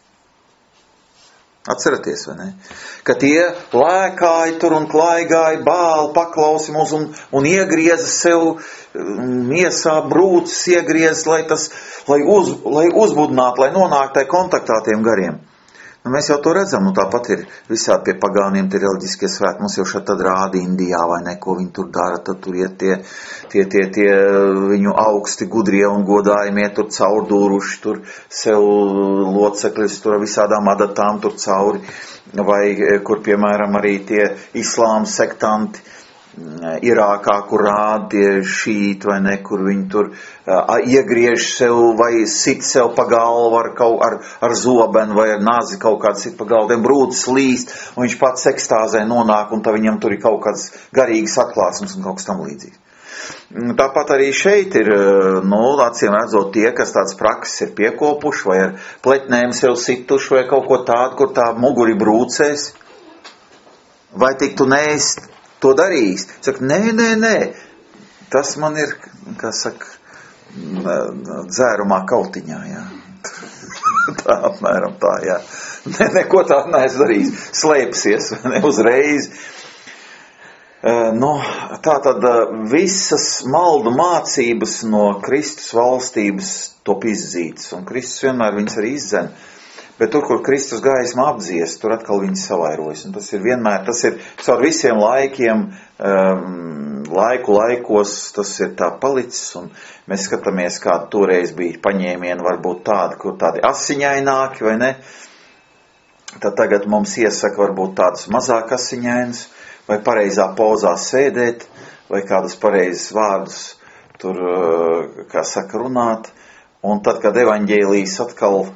Atceraties, vai ne? Ka tie lēkāja tur un klaigāja, Bāli paklausi mūs un, un iegrieza sev miesā brūcis, iegrieza, lai tas, lai, uz, lai uzbudinātu, lai nonāktu tai kontaktā tiem gariem. Nu, mēs jau to redzam, nu tāpat ir visādi pie pagāniem tie reliģiskie svētki. Mums jau šeit tad rāda Indijā vai ne, ko viņi tur dara, tad tur iet tie, tie, tie, tie viņu augsti gudrie un godājumie tur caurdūruši, tur sev locekļus, tur visādām adatām tur cauri, vai kur, piemēram, arī tie islāma sektanti, Irākā, kur rāda tie šīti, vai ne, kur viņi tur uh, iegriež sev vai sit sev pa galvu ar, ar, ar zobenu vai ar nazi kaut kādu sit pa galvu, tiem brūcis līst, un viņš pats ekstāzē nonāk, un tā viņam tur ir kaut kāds garīgs atklāsums un kaut kas tam līdzīgs. Tāpat arī šeit ir, nu, acīm redzot tie, kas tāds prakses ir piekopuši, vai ar pletnēm sev situši, vai kaut ko tādu, kur tā muguri brūcēs, vai tik tu neēst to darīs. Saka, nē, nē, nē, tas man ir, kā saka, dzērumā kautiņā, jā. Tā apmēram tā, jā. Ne, neko tādu neesmu darījis. Slēpsies, ne uzreiz. Uh, no, tā tad uh, visas maldu mācības no Kristus valstības top izzītas, un Kristus vienmēr viņas arī izdzen. Bet tur, kur Kristus gaisma apdzies, tur atkal viņas savairojas. Un tas ir vienmēr, tas ir caur visiem laikiem, um, laiku laikos, tas ir tā palicis. Un mēs skatāmies, kāda toreiz bija paņēmieni, varbūt tādi, kur tādi asiņaināki, vai ne? Tad tagad mums iesaka varbūt tādus mazāk asiņainus, vai pareizā pozā sēdēt, vai kādus pareizes vārdus tur, kā saka, runāt. Un tad, kad evaņģēlijs atkal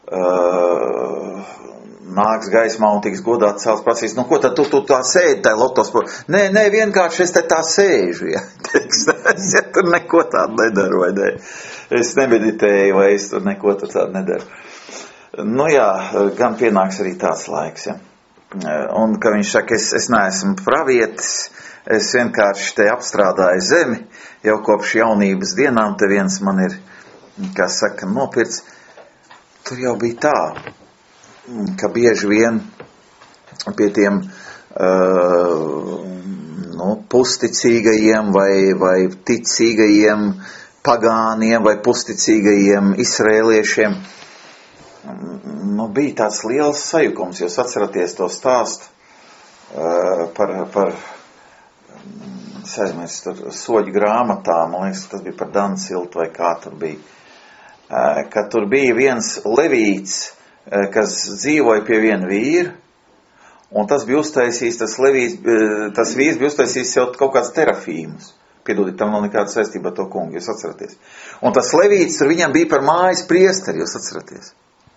Uh, nāks gaismā un tiks godāts cēls prasīs, nu ko tad tu, tu tā sēdi tā lotos? Nē, nē, vienkārši es te tā sēžu, ja, teiks, es ja tur neko tādu nedaru, vai ne? Es nemeditēju, vai es tur neko tādu nedaru. Nu jā, gan pienāks arī tāds laiks, ja. Un, ka viņš saka, es, es neesmu pravietis, es vienkārši te apstrādāju zemi, jau kopš jaunības dienām te viens man ir, kā saka, nopirts. Tur jau bija tā, ka bieži vien pie tiem uh, nu, pusticīgajiem vai, vai ticīgajiem pagāniem vai pusticīgajiem izrēliešiem nu, bija tāds liels sajukums. Jūs atceraties to stāstu uh, par, par es aizmirstu, soļu grāmatā, man liekas, tas bija par Danciltu vai kā tur bija. Ka tur bija viens levīts, kas dzīvoja pie viena vīra, un tas bija uztaisījis, tas levīts, tas vīrs bija uztaisījis sev kaut kāds terafīmus. Piedodiet, tam nav nekāda saistība ar to kungu, jūs atceraties. Un tas levīts tur viņam bija par mājas priesteri, jūs atceraties.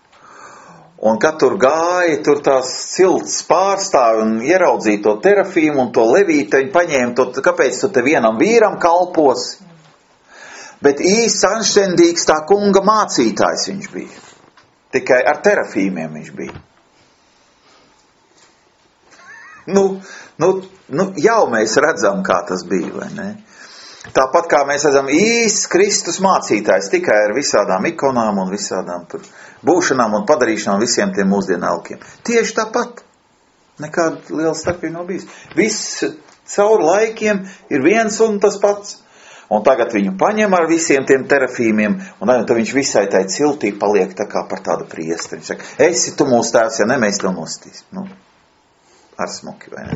Un kad tur gāja, tur tās cilts pārstāvi un ieraudzīja to terafīmu un to levītu, viņi paņēma to, kāpēc tu te vienam vīram kalposi? Bet īsts anštentīgs tā kunga mācītājs viņš bija. Tikai ar terafīmiem viņš bija. Nu, nu, nu, jau mēs redzam, kā tas bija, vai ne? Tāpat kā mēs redzam īsts Kristus mācītājs, tikai ar visādām ikonām un visādām tur būšanām un padarīšanām visiem tiem mūsdienu elkiem. Tieši tāpat. Nekāda liela starpība nav bijis. Viss caur laikiem ir viens un tas pats. Un tagad viņu paņem ar visiem tiem terafīmiem, un tad viņš visai tai ciltī paliek tā kā par tādu priesteri. Viņš saka, esi tu mūsu tēvs, ja ne, mēs tev nostīs. Nu, ar smuki, vai ne?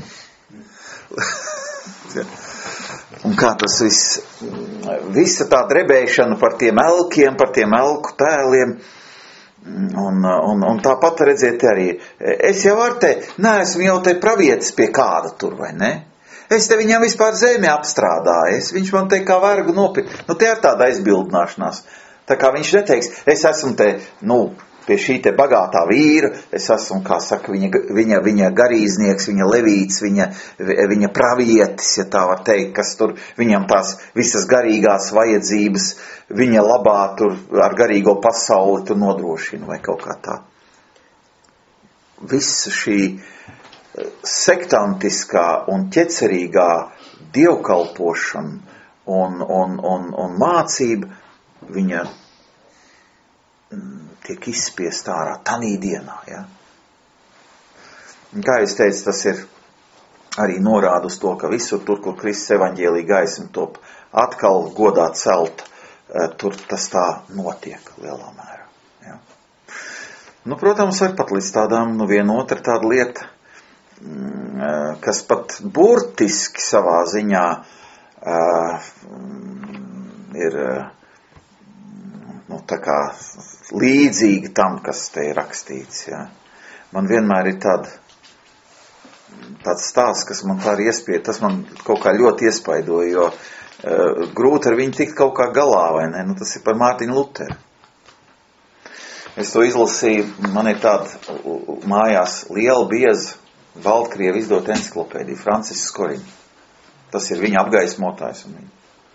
Un kā tas viss, visa tā drebēšana par tiem elkiem, par tiem elku tēliem, un, un, un tāpat redziet arī, es jau ar te, neesmu jau te pravietis pie kāda tur, vai ne? Es te viņam vispār zemi apstrādāju, es, viņš man te kā vergu nopirkt. Nu, te ir tāda aizbildināšanās. Tā kā viņš neteiks, es esmu te, nu, pie šī te bagātā vīra, es esmu, kā saka, viņa, viņa, viņa garīdznieks, viņa levīts, viņa, viņa pravietis, ja tā var teikt, kas tur viņam tās visas garīgās vajadzības, viņa labā tur ar garīgo pasauli tur nodrošina vai kaut kā tā. Visa šī sektantiskā un ķecerīgā dievkalpošana un, un, un, un mācība, viņa tiek izspiest ārā tanī dienā. Ja? Kā es teicu, tas ir arī norāda uz to, ka visur tur, kur Kristus evaņģēlija gaisma top atkal godā celt, tur tas tā notiek lielā mērā. Ja? Nu, protams, var pat līdz tādām, nu, viena otra tāda lieta, kas pat burtiski savā ziņā uh, ir nu, tā kā līdzīgi tam, kas te ir rakstīts. Ja. Man vienmēr ir tāda, tāds stāsts, kas man tā ir iespied, tas man kaut kā ļoti iespaidoja, jo uh, grūti ar viņu tikt kaut kā galā, vai ne? Nu, tas ir par Mārtiņu Luteru. Es to izlasīju, man ir tāda mājās liela, bieza, Baltkrievu izdot enciklopēdiju, Francisks Koriņš. Tas ir viņa apgaismotājs un viņa.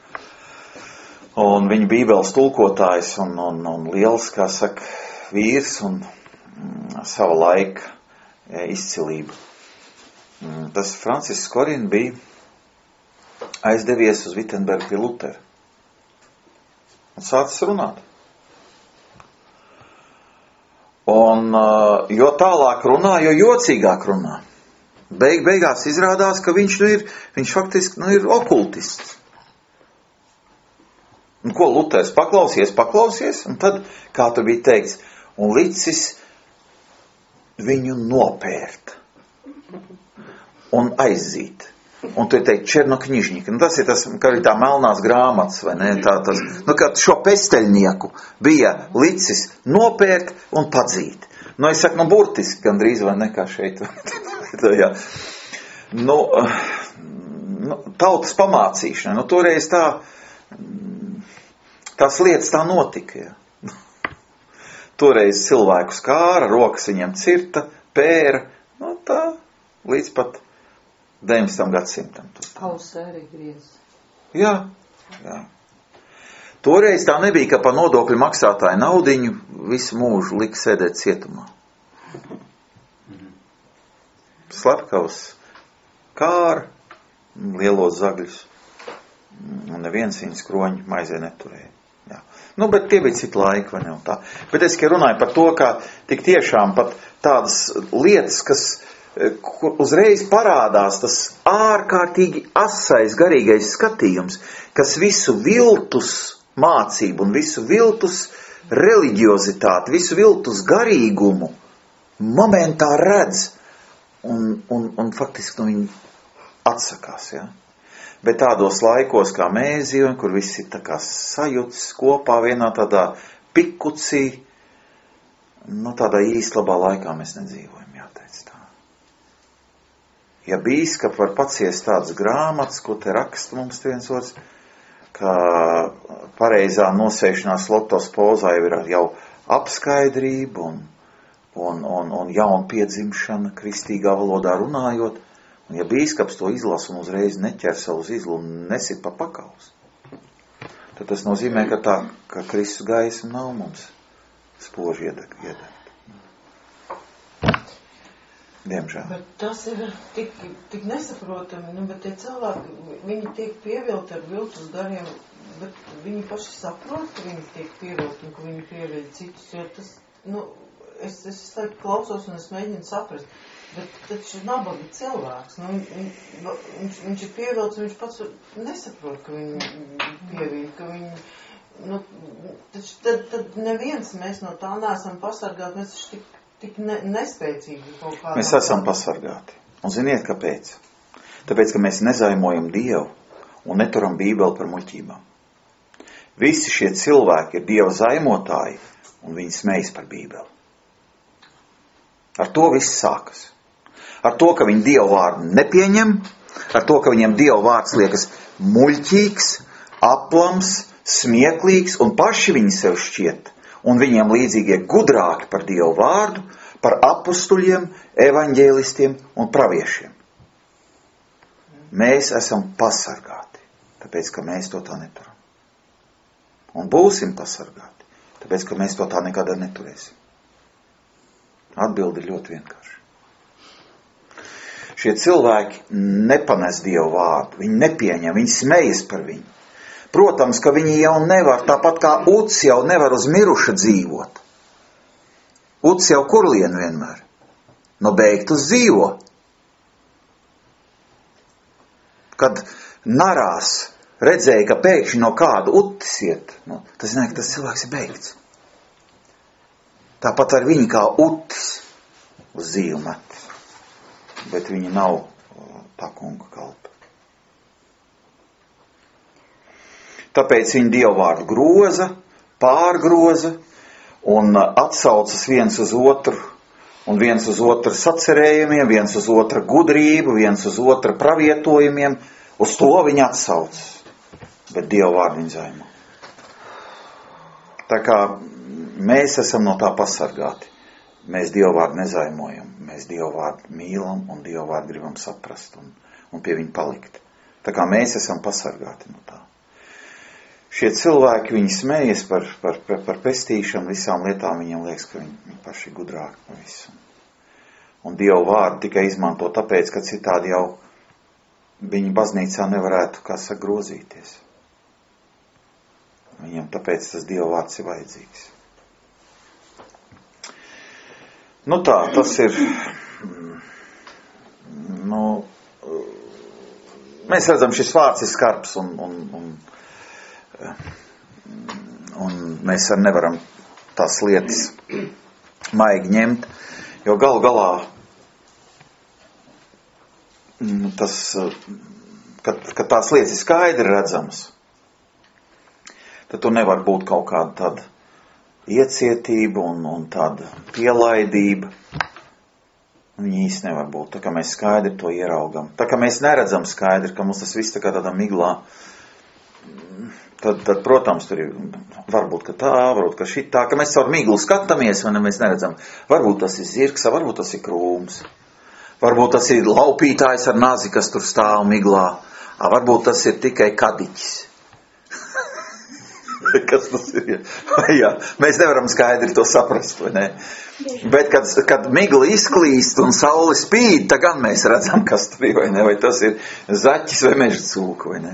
Un viņa bībeles tulkotājs un, un, un liels, kā saka, vīrs un mm, sava laika e, izcilība. Mm, tas Francisks Koriņš bija aizdevies uz Vittenbergu pie Lutera. Un sācis runāt. Un jo tālāk runā, jo jocīgāk runā. Beig, beigās izrādās, ka viņš, nu, ir, viņš faktiski nu, ir okultists. Un ko Luters paklausies, paklausies, un tad, kā tu bija teikts, un licis viņu nopērt un aizzīt. Un tu ir teikt Černokņižņika. Nu, tas ir tas, kā ir tā melnās grāmatas, vai ne? Tā, tas, nu, kā šo pesteļnieku bija licis nopērt un padzīt. Nu, es saku, nu, burtiski gandrīz vai nekā šeit. Jā. Nu, nu, tautas pamācīšana. Nu, toreiz tā, tās lietas tā notika. Jā. Toreiz cilvēku skāra, rokas viņiem cirta, pēra. Nu, tā līdz pat deviņdesmitam gadsimtam. Ausē arī griez. Jā, jā. Toreiz tā nebija, ka par nodokļu maksātāju naudiņu visu mūžu lika sēdēt cietumā. Slepkavs kāra, lielos zagļus, un neviens viņas kroņu maizē neturēja. Jā. Nu, bet tie bija citi laiki, vai ne, un tā. Bet es, ka runāju par to, kā tik tiešām pat tādas lietas, kas uzreiz parādās tas ārkārtīgi asais garīgais skatījums, kas visu viltus mācību un visu viltus reliģiozitāti, visu viltus garīgumu momentā redz un, un, un faktiski no viņi atsakās. Ja? Bet tādos laikos, kā mēs dzīvojam, kur viss ir tā kā sajuts kopā vienā tādā pikucī, nu tādā īsti labā laikā mēs nedzīvojam, jāteic tā. Ja bīskapi var paciest tādas grāmatas, ko te raksta mums viens otrs, ka pareizā nosēšanās lotos pozā jau ir jau apskaidrība un, un, un, un jauna piedzimšana kristīgā valodā runājot, un ja bīskaps to izlasa un uzreiz neķer savu zizlu un nesit pa pakaus, tad tas nozīmē, ka tā, ka Kristus gaisma nav mums spoži iedegt. Diemžēl. Bet tas ir tik, tik nesaprotami, nu, bet tie cilvēki, viņi tiek pievilti ar viltus dariem, bet viņi paši saprot, ka viņi tiek pievilti un ka viņi pieviļ citus, jo tas, nu, es, es klausos un es mēģinu saprast, bet taču nabaga cilvēks, nu, viņš, viņš ir pievilts un viņš pats nesaprot, ka viņi pieviļ, ka viņi, nu, taču tad, tad neviens mēs no tā neesam pasargāti, mēs taču tik tik ne, nespēcīgi kaut kādā. Mēs esam pasargāti. Un ziniet, kāpēc? Tāpēc, ka mēs nezaimojam Dievu un neturam Bībeli par muļķībām. Visi šie cilvēki ir Dieva zaimotāji un viņi smejas par Bībeli. Ar to viss sākas. Ar to, ka viņi Dieva vārdu nepieņem, ar to, ka viņiem Dieva vārds liekas muļķīgs, aplams, smieklīgs un paši viņi sev šķiet un viņiem līdzīgie gudrāki par Dievu vārdu, par apustuļiem, evaņģēlistiem un praviešiem. Mēs esam pasargāti, tāpēc, ka mēs to tā neturam. Un būsim pasargāti, tāpēc, ka mēs to tā nekad neturēsim. Atbildi ir ļoti vienkārši. Šie cilvēki nepanes Dievu vārdu, viņi nepieņem, viņi smejas par viņu. Protams, ka viņi jau nevar, tāpat kā uts jau nevar uz miruša dzīvot. Uts jau kur lien vienmēr? No beigt uz dzīvo. Kad narās redzēja, ka pēkšņi no kāda utis iet, nu, tas zināja, ka tas cilvēks ir beigts. Tāpat ar viņu kā utis uz dzīvu met. Bet viņi nav tā kunga kalpi. Tāpēc viņi Dievu vārdu groza, pārgroza un atsaucas viens uz otru, un viens uz otru sacerējumiem, viens uz otru gudrību, viens uz otru pravietojumiem, uz to viņi atsaucas. Bet Dievu vārdu viņi zaimo. Tā kā mēs esam no tā pasargāti. Mēs Dievu vārdu nezaimojam. Mēs Dievu vārdu mīlam un Dievu vārdu gribam saprast un, un pie viņa palikt. Tā kā mēs esam pasargāti no tā. Šie cilvēki, viņi smējas par, par, par, par pestīšanu, visām lietām, viņiem liekas, ka viņi, viņi paši gudrāki par visu. Un Dievu vārdu tikai izmanto tāpēc, ka citādi jau viņi baznīcā nevarētu, kā saka, grozīties. Viņam tāpēc tas Dievu vārds ir vajadzīgs. Nu tā, tas ir, nu, mēs redzam, šis vārds ir skarbs un, un, un, un mēs arī nevaram tās lietas maigi ņemt, jo galu galā tas, kad, kad tās lietas ir skaidri redzamas, tad tu nevar būt kaut kāda tāda iecietība un, un tāda pielaidība. Viņi īsti nevar būt. Tā kā mēs skaidri to ieraugam. Tā kā mēs neredzam skaidri, ka mums tas viss tā kā tādā miglā, tad, tad protams, tur ir varbūt, ka tā, varbūt, ka šitā, ka mēs caur miglu skatāmies, vai ne, mēs neredzam. Varbūt tas ir zirgs, varbūt tas ir krūms. Varbūt tas ir laupītājs ar nazi, kas tur stāv miglā. Varbūt tas ir tikai kadiķis. Kas tas ir? Jā, mēs nevaram skaidri to saprast, vai ne? Bet, kad, kad migla izklīst un saule spīd, tad gan mēs redzam, kas tur ir, vai ne? Vai tas ir zaķis vai meža cūka, vai ne?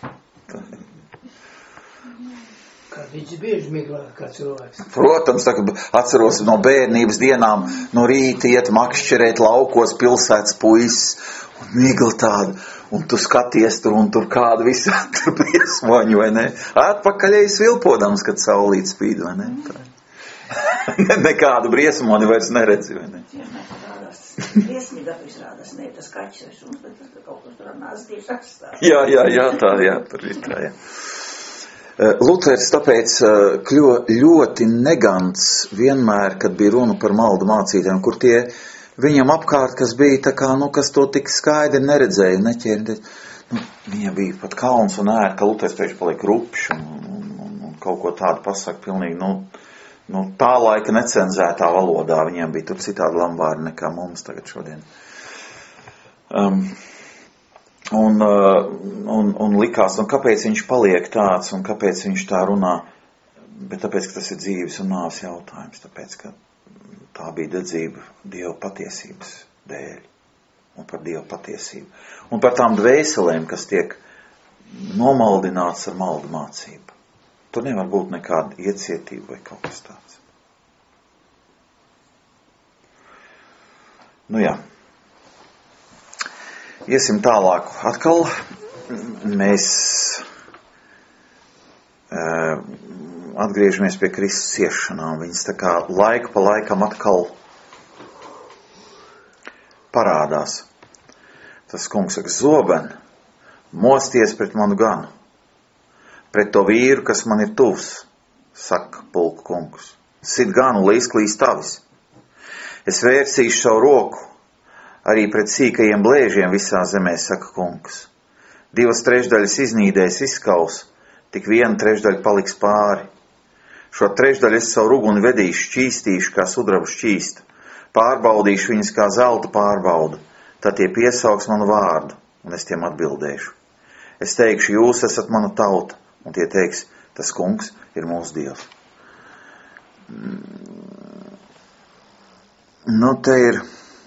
Kad viņš bieži miglā, kā cilvēks. Protams, tā, atceros no bērnības dienām, no rīta iet makšķerēt laukos pilsētas puisis, un migla tāda. Un tu skaties tur, un tur kādu visu tur briesmoņu, vai ne? Atpakaļēji svilpodams, kad saulīt spīd, vai ne? ne nekādu briesmoni vairs neredzi, vai ne? Briesmīgāk izrādās, ne tas kaķis vai šums, bet tas kaut kur tur nāc tieši atstāja. Jā, jā, jā, tā, jā, tur ir tā, jā. Luters tāpēc kļuva ļoti negants vienmēr, kad bija runa par maldu mācītājiem, kur tie viņam apkārt, kas bija tā kā, nu, kas to tik skaidri neredzēja, neķēri, nu, viņam bija pat kauns un ēr, ka Luters pēkšņi paliek rupšs un, un, un, un kaut ko tādu pasaka pilnīgi, nu, nu, tā laika necenzētā valodā, viņiem bija tur citādi lambāri nekā mums tagad šodien. Um, un, uh, un, un likās, un kāpēc viņš paliek tāds, un kāpēc viņš tā runā, bet tāpēc, ka tas ir dzīves un nāves jautājums, tāpēc, ka tā bija dedzība Dieva patiesības dēļ un par Dieva patiesību. Un par tām dvēselēm, kas tiek nomaldināts ar maldu mācību. Tur nevar būt nekāda iecietība vai kaut kas tāds. Nu jā. Iesim tālāk. Atkal mēs uh, atgriežamies pie Kristus ciešanām. Viņas tā kā laiku pa laikam atkal parādās. Tas kungs saka, zoben, mosties pret manu ganu, pret to vīru, kas man ir tuvs, saka pulku kungs. Sit ganu, lai izklīst tavis. Es vērsīšu savu roku arī pret sīkajiem blēžiem visā zemē, saka kungs. Divas trešdaļas iznīdēs izskaus, tik viena trešdaļa paliks pāri. Šo trešdaļu es savu ruguni vedīšu, šķīstīšu, kā sudrabu šķīstu. Pārbaudīšu viņus, kā zelta pārbaudu. Tad tie piesauks manu vārdu, un es tiem atbildēšu. Es teikšu, jūs esat mana tauta, un tie teiks, tas kungs ir mūsu Dievs. Nu, te ir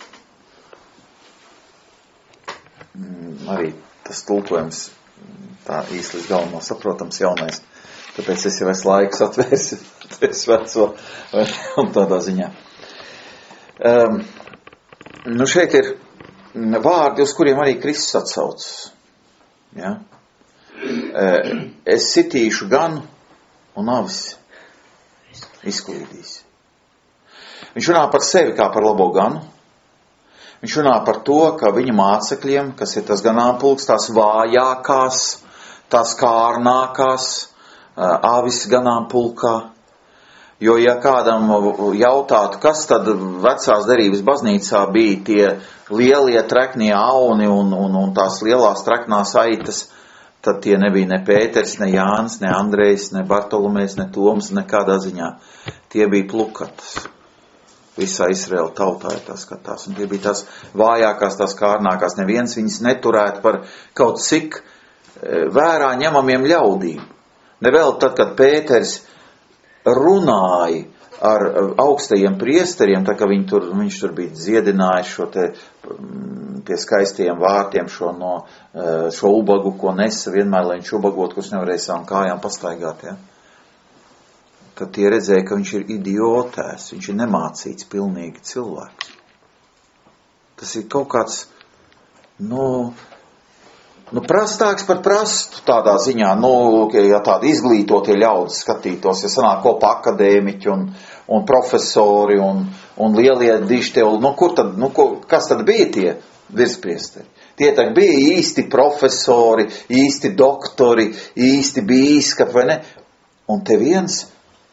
arī tas tulkojums tā īsti līdz galam nav saprotams jaunais, tāpēc es jau esmu laiks atvērsi, es veco, un tādā ziņā. Um, nu, šeit ir vārdi, uz kuriem arī Kristus atsaucas. Ja? Uh, es sitīšu ganu un avis izklīdīs. Viņš runā par sevi kā par labo ganu. Viņš runā par to, ka viņa mācekļiem, kas ir tas ganāmpulks, tās vājākās, tās kārnākās āvis ganāmpulkā. Jo, ja kādam jautātu, kas tad vecās derības baznīcā bija tie lielie treknie auni un, un, un tās lielās treknās aitas, tad tie nebija ne Pēters, ne Jānis, ne Andrejs, ne Bartolomejs, ne Toms, nekādā ziņā. Tie bija plukatas. Visā Izraēla tautā ir tā skatās. Un tie bija tās vājākās, tās kārnākās. Neviens viņas neturētu par kaut cik vērā ņemamiem ļaudīm. Nevēl tad, kad Pēters runāja ar augstajiem priesteriem, tā kā viņi tur, viņš tur bija dziedinājis šo te pie skaistajiem vārtiem šo, no, šo ubagu, ko nesa vienmēr, lai viņš ubagot, kurš nevarēja savām kājām pastaigāt, ja? Tad tie redzēja, ka viņš ir idiotēs, viņš ir nemācīts pilnīgi cilvēks. Tas ir kaut kāds, nu, nu prastāks par prastu tādā ziņā, nu, ja tādi izglītotie ļaudis skatītos, ja sanāk kopā akadēmiķi un, un profesori un, un lielie dišteuli, nu, kur tad, nu, ko, kas tad bija tie virspriesteri? Tie tad bija īsti profesori, īsti doktori, īsti bīskapi, vai ne? Un te viens,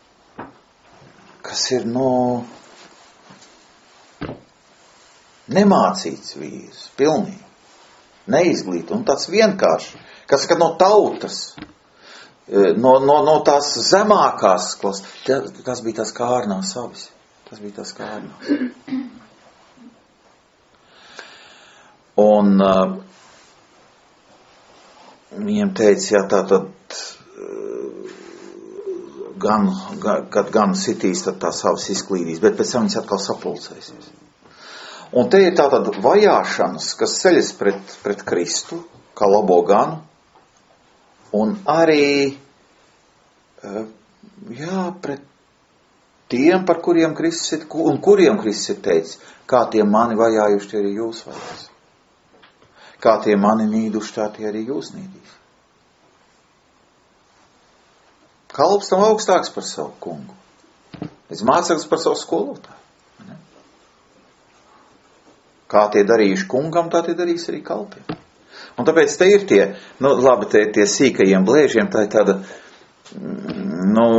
kas ir, nu, nemācīts vīrs, pilnīgi, neizglīt, un tāds vienkārši, kas, kad no tautas, no, no, no tās zemākās klases, tas bija tās kārnās avis, tas bija tās kārnās. Un uh, viņiem teica, jā, tā tad, Gan, gan, kad gan sitīs, tad tā savas izklīdīs, bet pēc tam viņas atkal sapulcēsies. Un te ir tātad vajāšanas, kas ceļas pret, pret Kristu, kā labo ganu, un arī, jā, pret tiem, par kuriem Kristus ir, un kuriem Kristus ir teicis, kā tie mani vajājuši, tie arī jūs vajās. Kā tie mani nīduši, tā tie arī jūs nīdīs. Kalps tam augstāks par savu kungu. Es māceklis par savu skolotāju. Ne? Kā tie darījuši kungam, tā tie darīs arī kalpiem. Un tāpēc te ir tie, nu labi, te tie sīkajiem blēžiem, tā ir tāda, nu,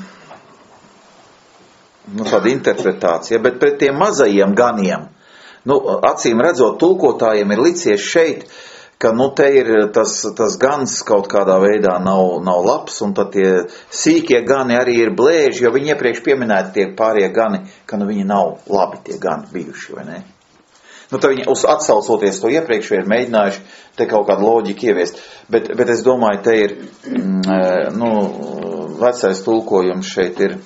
nu tāda interpretācija, bet pret tiem mazajiem ganiem, nu, acīm redzot, tulkotājiem ir licies šeit, ka, nu, te ir tas, tas gans kaut kādā veidā nav, nav labs, un tad tie sīkie gani arī ir blēži, jo viņi iepriekš pieminēti tie pārējie gani, ka, nu, viņi nav labi tie gani bijuši, vai ne? Nu, tad viņi atsaucoties to iepriekš ir mēģinājuši te kaut kādu loģiku ieviest, bet, bet es domāju, te ir, mm, nu, vecais tulkojums šeit ir,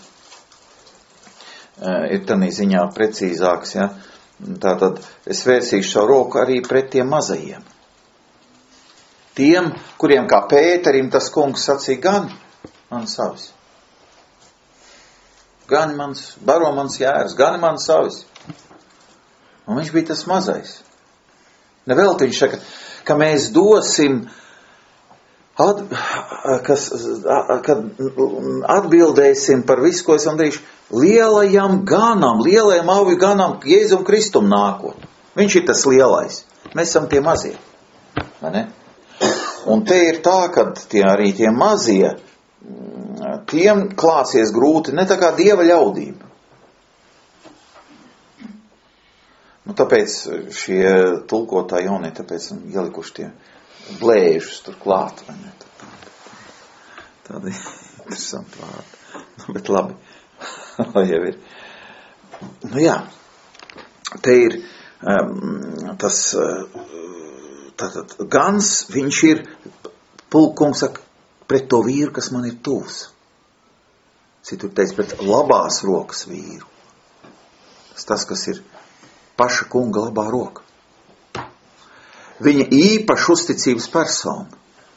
ir tanī ziņā precīzāks, ja? Tātad es vērsīšu savu roku arī pret tiem mazajiem. Tiem, kuriem kā Pēterim tas kungs sacīja, gan man savis. Gan mans, baro mans jērs, gan man savis. Un viņš bija tas mazais. Nevēlti viņš saka, ka mēs dosim, at, kas, kad atbildēsim par visu, ko esam darījuši, lielajam ganam, lielajam avi ganam, Jēzum Kristum nākot. Viņš ir tas lielais. Mēs esam tie mazie. Vai ne? Un te ir tā, ka tie arī tie mazie, tiem klāsies grūti, ne tā kā dieva ļaudība. Nu, tāpēc šie tulkotāji jaunie, tāpēc ielikuši tie blēžus tur klāt, vai ne? Tādi interesanti vārdi. Bet labi, lai jau ir. Nu jā, te ir um, tas, tātad, gans, viņš ir, pulkungs saka, pret to vīru, kas man ir tūs. Citur teiks, pret labās rokas vīru. Tas tas, kas ir paša kunga labā roka. Viņa īpaši uzticības persona.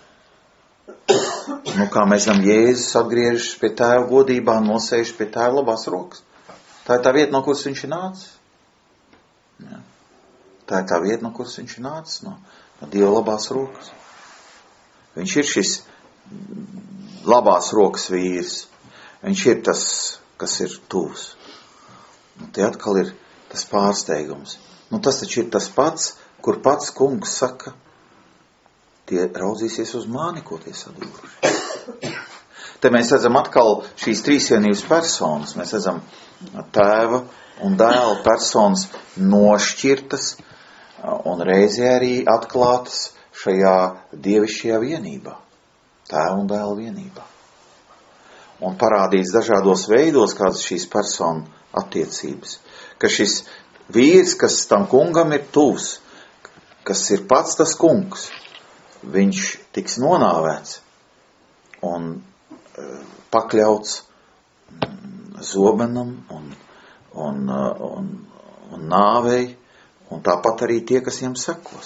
Nu, kā mēs zinām, Jēzus atgriežas pie tēva godībā un nosēž pie tēva labās rokas. Tā ir tā vieta, no kuras viņš ir nācis. Jā. Tā ir tā vieta, no kuras viņš ir nācis, no, no Dieva labās rokas. Viņš ir šis labās rokas vīrs. Viņš ir tas, kas ir tūs. Un te atkal ir tas pārsteigums. Nu, tas taču ir tas pats, kur pats kungs saka, tie raudzīsies uz mani, ko tie sadūruši. Te mēs redzam atkal šīs trīsvienības personas. Mēs redzam tēva un dēla personas nošķirtas un reizē arī atklātas šajā dievišķajā vienībā. Tēva un dēla vienībā. Un parādīts dažādos veidos, kādas šīs personu attiecības. Ka šis vīrs, kas tam kungam ir tuvs, kas ir pats tas kungs, viņš tiks nonāvēts un pakļauts zobenam un, un, un, un nāvei, un tāpat arī tie, kas viņam sekos.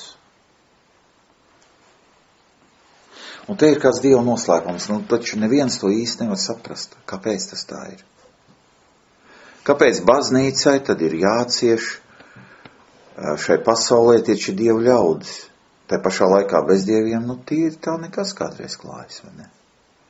Un te ir kāds Dieva noslēpums, nu taču neviens to īsti nevar saprast, kāpēc tas tā ir. Kāpēc baznīcai tad ir jācieš šai pasaulē tieši Dievu ļaudis? Tā pašā laikā bez dieviem, nu tīri tā nekas kādreiz klājas, vai ne?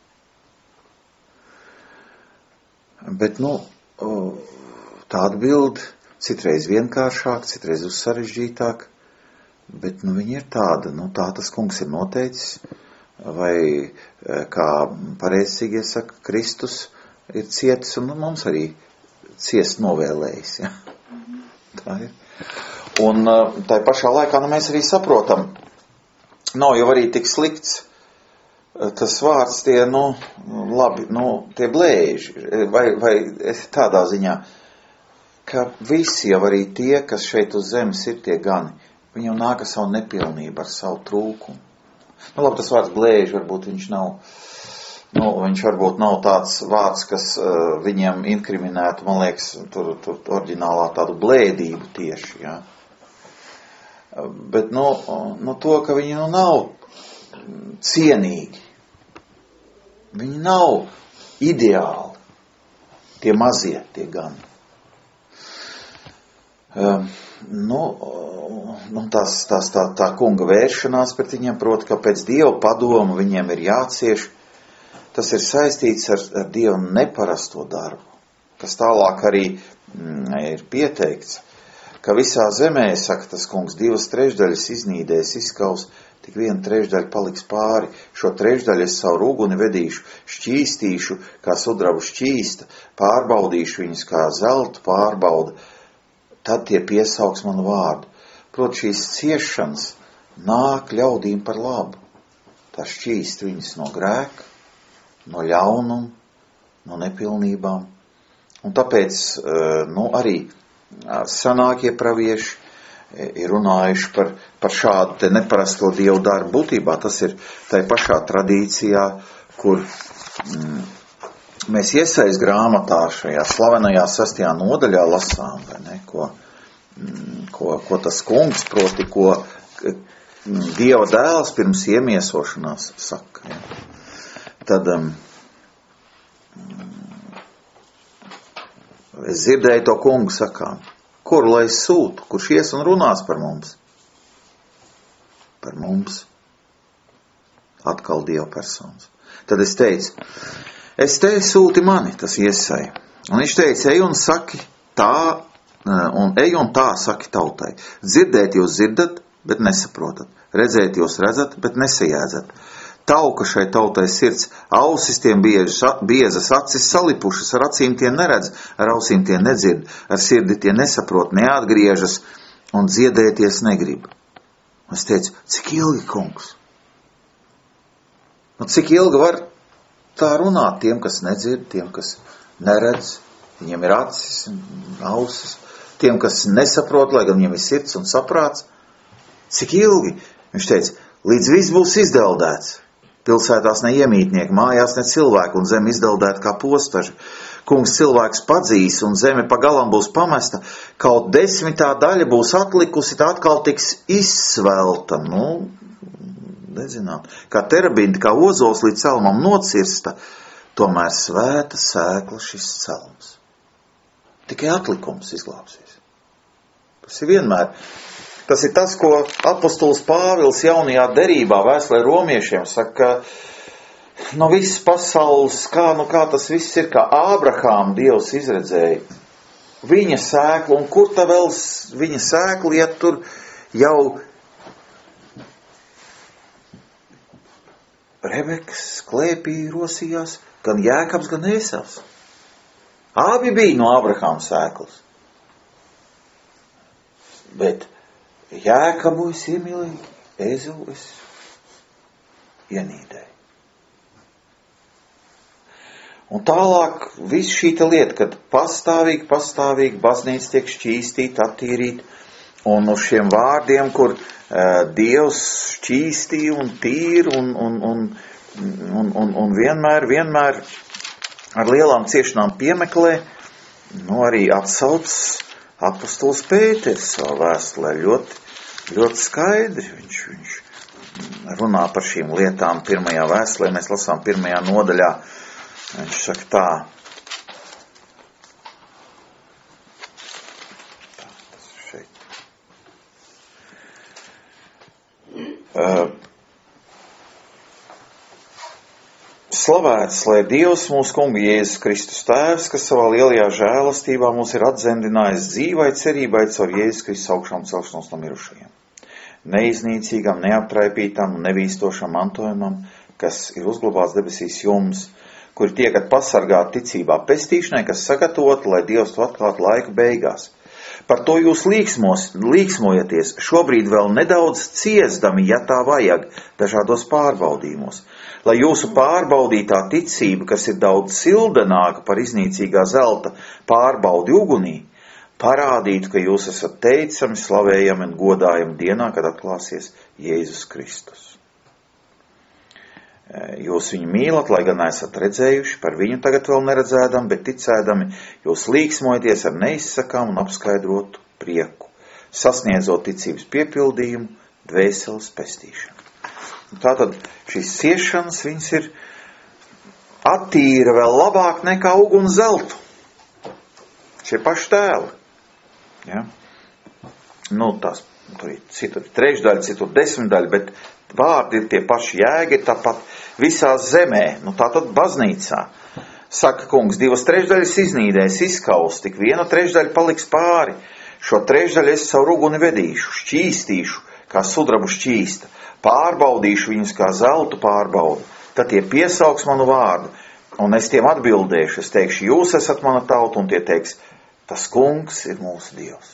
Bet, nu, tā atbild citreiz vienkāršāk, citreiz uz sarežģītāk, bet, nu, viņa ir tāda, nu, tā tas kungs ir noteicis, vai, kā pareizsīgie saka, Kristus ir cietis, un nu, mums arī ciest novēlējis, ja? Tā ir. Un tā pašā laikā, nu, mēs arī saprotam, nav jau arī tik slikts tas vārds tie, nu, labi, nu, tie blēži, vai, vai tādā ziņā, ka visi jau arī tie, kas šeit uz zemes ir tie gani, viņi jau nāk ar savu nepilnību, ar savu trūkumu. Nu, labi, tas vārds blēži, varbūt viņš nav, nu, viņš varbūt nav tāds vārds, kas uh, viņiem inkriminētu, man liekas, tur, tur oriģinālā tādu blēdību tieši, jā. Bet, nu, nu, to, ka viņi nu nav cienīgi, viņi nav ideāli, tie mazie, tie gani. Um, nu, nu, tās, tās tā, tā kunga vēršanās pret viņiem, proti, ka pēc Dieva padoma viņiem ir jācieš, tas ir saistīts ar, ar Dieva neparasto darbu, kas tālāk arī mm, ir pieteikts, ka visā zemē, saka tas kungs, divas trešdaļas iznīdēs, izskaus, tik viena trešdaļa paliks pāri. Šo trešdaļu es savu rūguni vedīšu, šķīstīšu, kā sudrabu šķīsta, pārbaudīšu viņus, kā zeltu pārbauda. Tad tie piesauks manu vārdu. Proti, šīs ciešanas nāk ļaudīm par labu. Tā šķīst viņus no grēka, no ļaunuma, no nepilnībām. Un tāpēc, nu, arī senākie pravieši ir runājuši par, par šādu te neparasto Dievu darbu būtībā. Tas ir tai pašā tradīcijā, kur mm, mēs Iesajas grāmatā šajā slavenajā sastajā nodaļā lasām, vai ne, ko, mm, ko, ko tas kungs, proti, ko mm, Dieva dēls pirms iemiesošanās saka. Ja. Tad um, es dzirdēju to kungu sakām, kur lai es sūtu, kurš ies un runās par mums? Par mums. Atkal Dieva personas. Tad es teicu, es te sūti mani, tas Iesaja. Un viņš teica, ej un saki tā, un ej un tā saki tautai. Dzirdēt jūs dzirdat, bet nesaprotat. Redzēt jūs redzat, bet nesajēdzat. Tauka šai tautai sirds, ausis tiem biezas, biezas acis salipušas, ar acīm tie neredz, ar ausīm tie nedzird, ar sirdi tie nesaprot, neatgriežas un dziedēties negrib. Es teicu, cik ilgi, kungs? Nu, cik ilgi var tā runāt tiem, kas nedzird, tiem, kas neredz, viņiem ir acis, ausis, tiem, kas nesaprot, lai gan viņiem ir sirds un saprāts. Cik ilgi? Viņš teica, līdz viss būs izdeldēts. Pilsētās ne iemītnieki, mājās ne cilvēki, un zeme izdeldēta kā postaži. Kungs cilvēks padzīs, un zeme pagalam būs pamesta, kaut desmitā daļa būs atlikusi, tā atkal tiks izsvelta. Nu, nezinām, kā terabinti, kā ozols līdz celmam nocirsta, tomēr svēta sēkla šis celms. Tikai atlikums izglābsies. Tas ir vienmēr. Tas ir tas, ko apostols Pāvils jaunajā derībā vēstulē romiešiem saka, no visas pasaules, kā, nu kā tas viss ir, kā Ābrahām Dievs izredzēja. Viņa sēklu, un kur tā vēl viņa sēklu, ja tur jau Rebekas klēpī rosījās, gan Jēkabs, gan Ēsavs. Abi bija no Ābrahāma sēklas. Bet Jēkabu es iemīlēju, Ēzavu es ienīdēju. Un tālāk viss šī lieta, kad pastāvīgi, pastāvīgi baznīca tiek šķīstīta, attīrīta, un uz šiem vārdiem, kur uh, Dievs šķīstīja un tīra un, un, un, un, un, un vienmēr, vienmēr ar lielām ciešanām piemeklē, nu arī atsauc apostols Pēters savā vēstulē ļoti, ļoti skaidri. Viņš, viņš runā par šīm lietām pirmajā vēstulē, mēs lasām pirmajā nodaļā. Viņš saka tā. Tā, tas ir šeit. Uh, Slavēts, lai Dievs mūsu kungu Jēzus Kristus tēvs, kas savā lielajā žēlastībā mūs ir atzendinājis dzīvai cerībai caur Jēzus Kristus augšām celšanos no mirušajiem. Neiznīcīgam, neaptraipītam un nevīstošam mantojumam, kas ir uzglabāts debesīs jums, kuri tiekat pasargāt ticībā pestīšanai, kas sagatavota, lai Dievs to atklāt laika beigās. Par to jūs līksmos, līksmojaties, šobrīd vēl nedaudz ciesdami, ja tā vajag, dažādos pārbaudījumos, lai jūsu pārbaudītā ticība, kas ir daudz sildenāka par iznīcīgā zelta pārbaudi ugunī, parādītu, ka jūs esat teicami, slavējami un godājami dienā, kad atklāsies Jēzus Kristus. Jūs viņu mīlat, lai gan esat redzējuši, par viņu tagad vēl neredzēdam, bet ticēdami, jūs līksmojaties ar neizsakām un apskaidrotu prieku, sasniedzot ticības piepildījumu, dvēseles pestīšanu. Tātad šīs ciešanas, viņas ir attīra vēl labāk nekā uguns zeltu. Šie paši tēli. Ja? Nu, tās, tur ir citur trešdaļa, citur desmitdaļa, bet vārdi ir tie paši, jēga ir tāpat visā zemē, nu tātad baznīcā. Saka kungs, divas trešdaļas iznīdēs, izkaus, tik viena trešdaļa paliks pāri. Šo trešdaļu es savu uguni vedīšu, šķīstīšu, kā sudrabu šķīsta, pārbaudīšu viņus kā zeltu pārbaudu. Tad tie piesauks manu vārdu, un es tiem atbildēšu, es teikšu, jūs esat mana tauta, un tie teiks, tas kungs ir mūsu Dievs.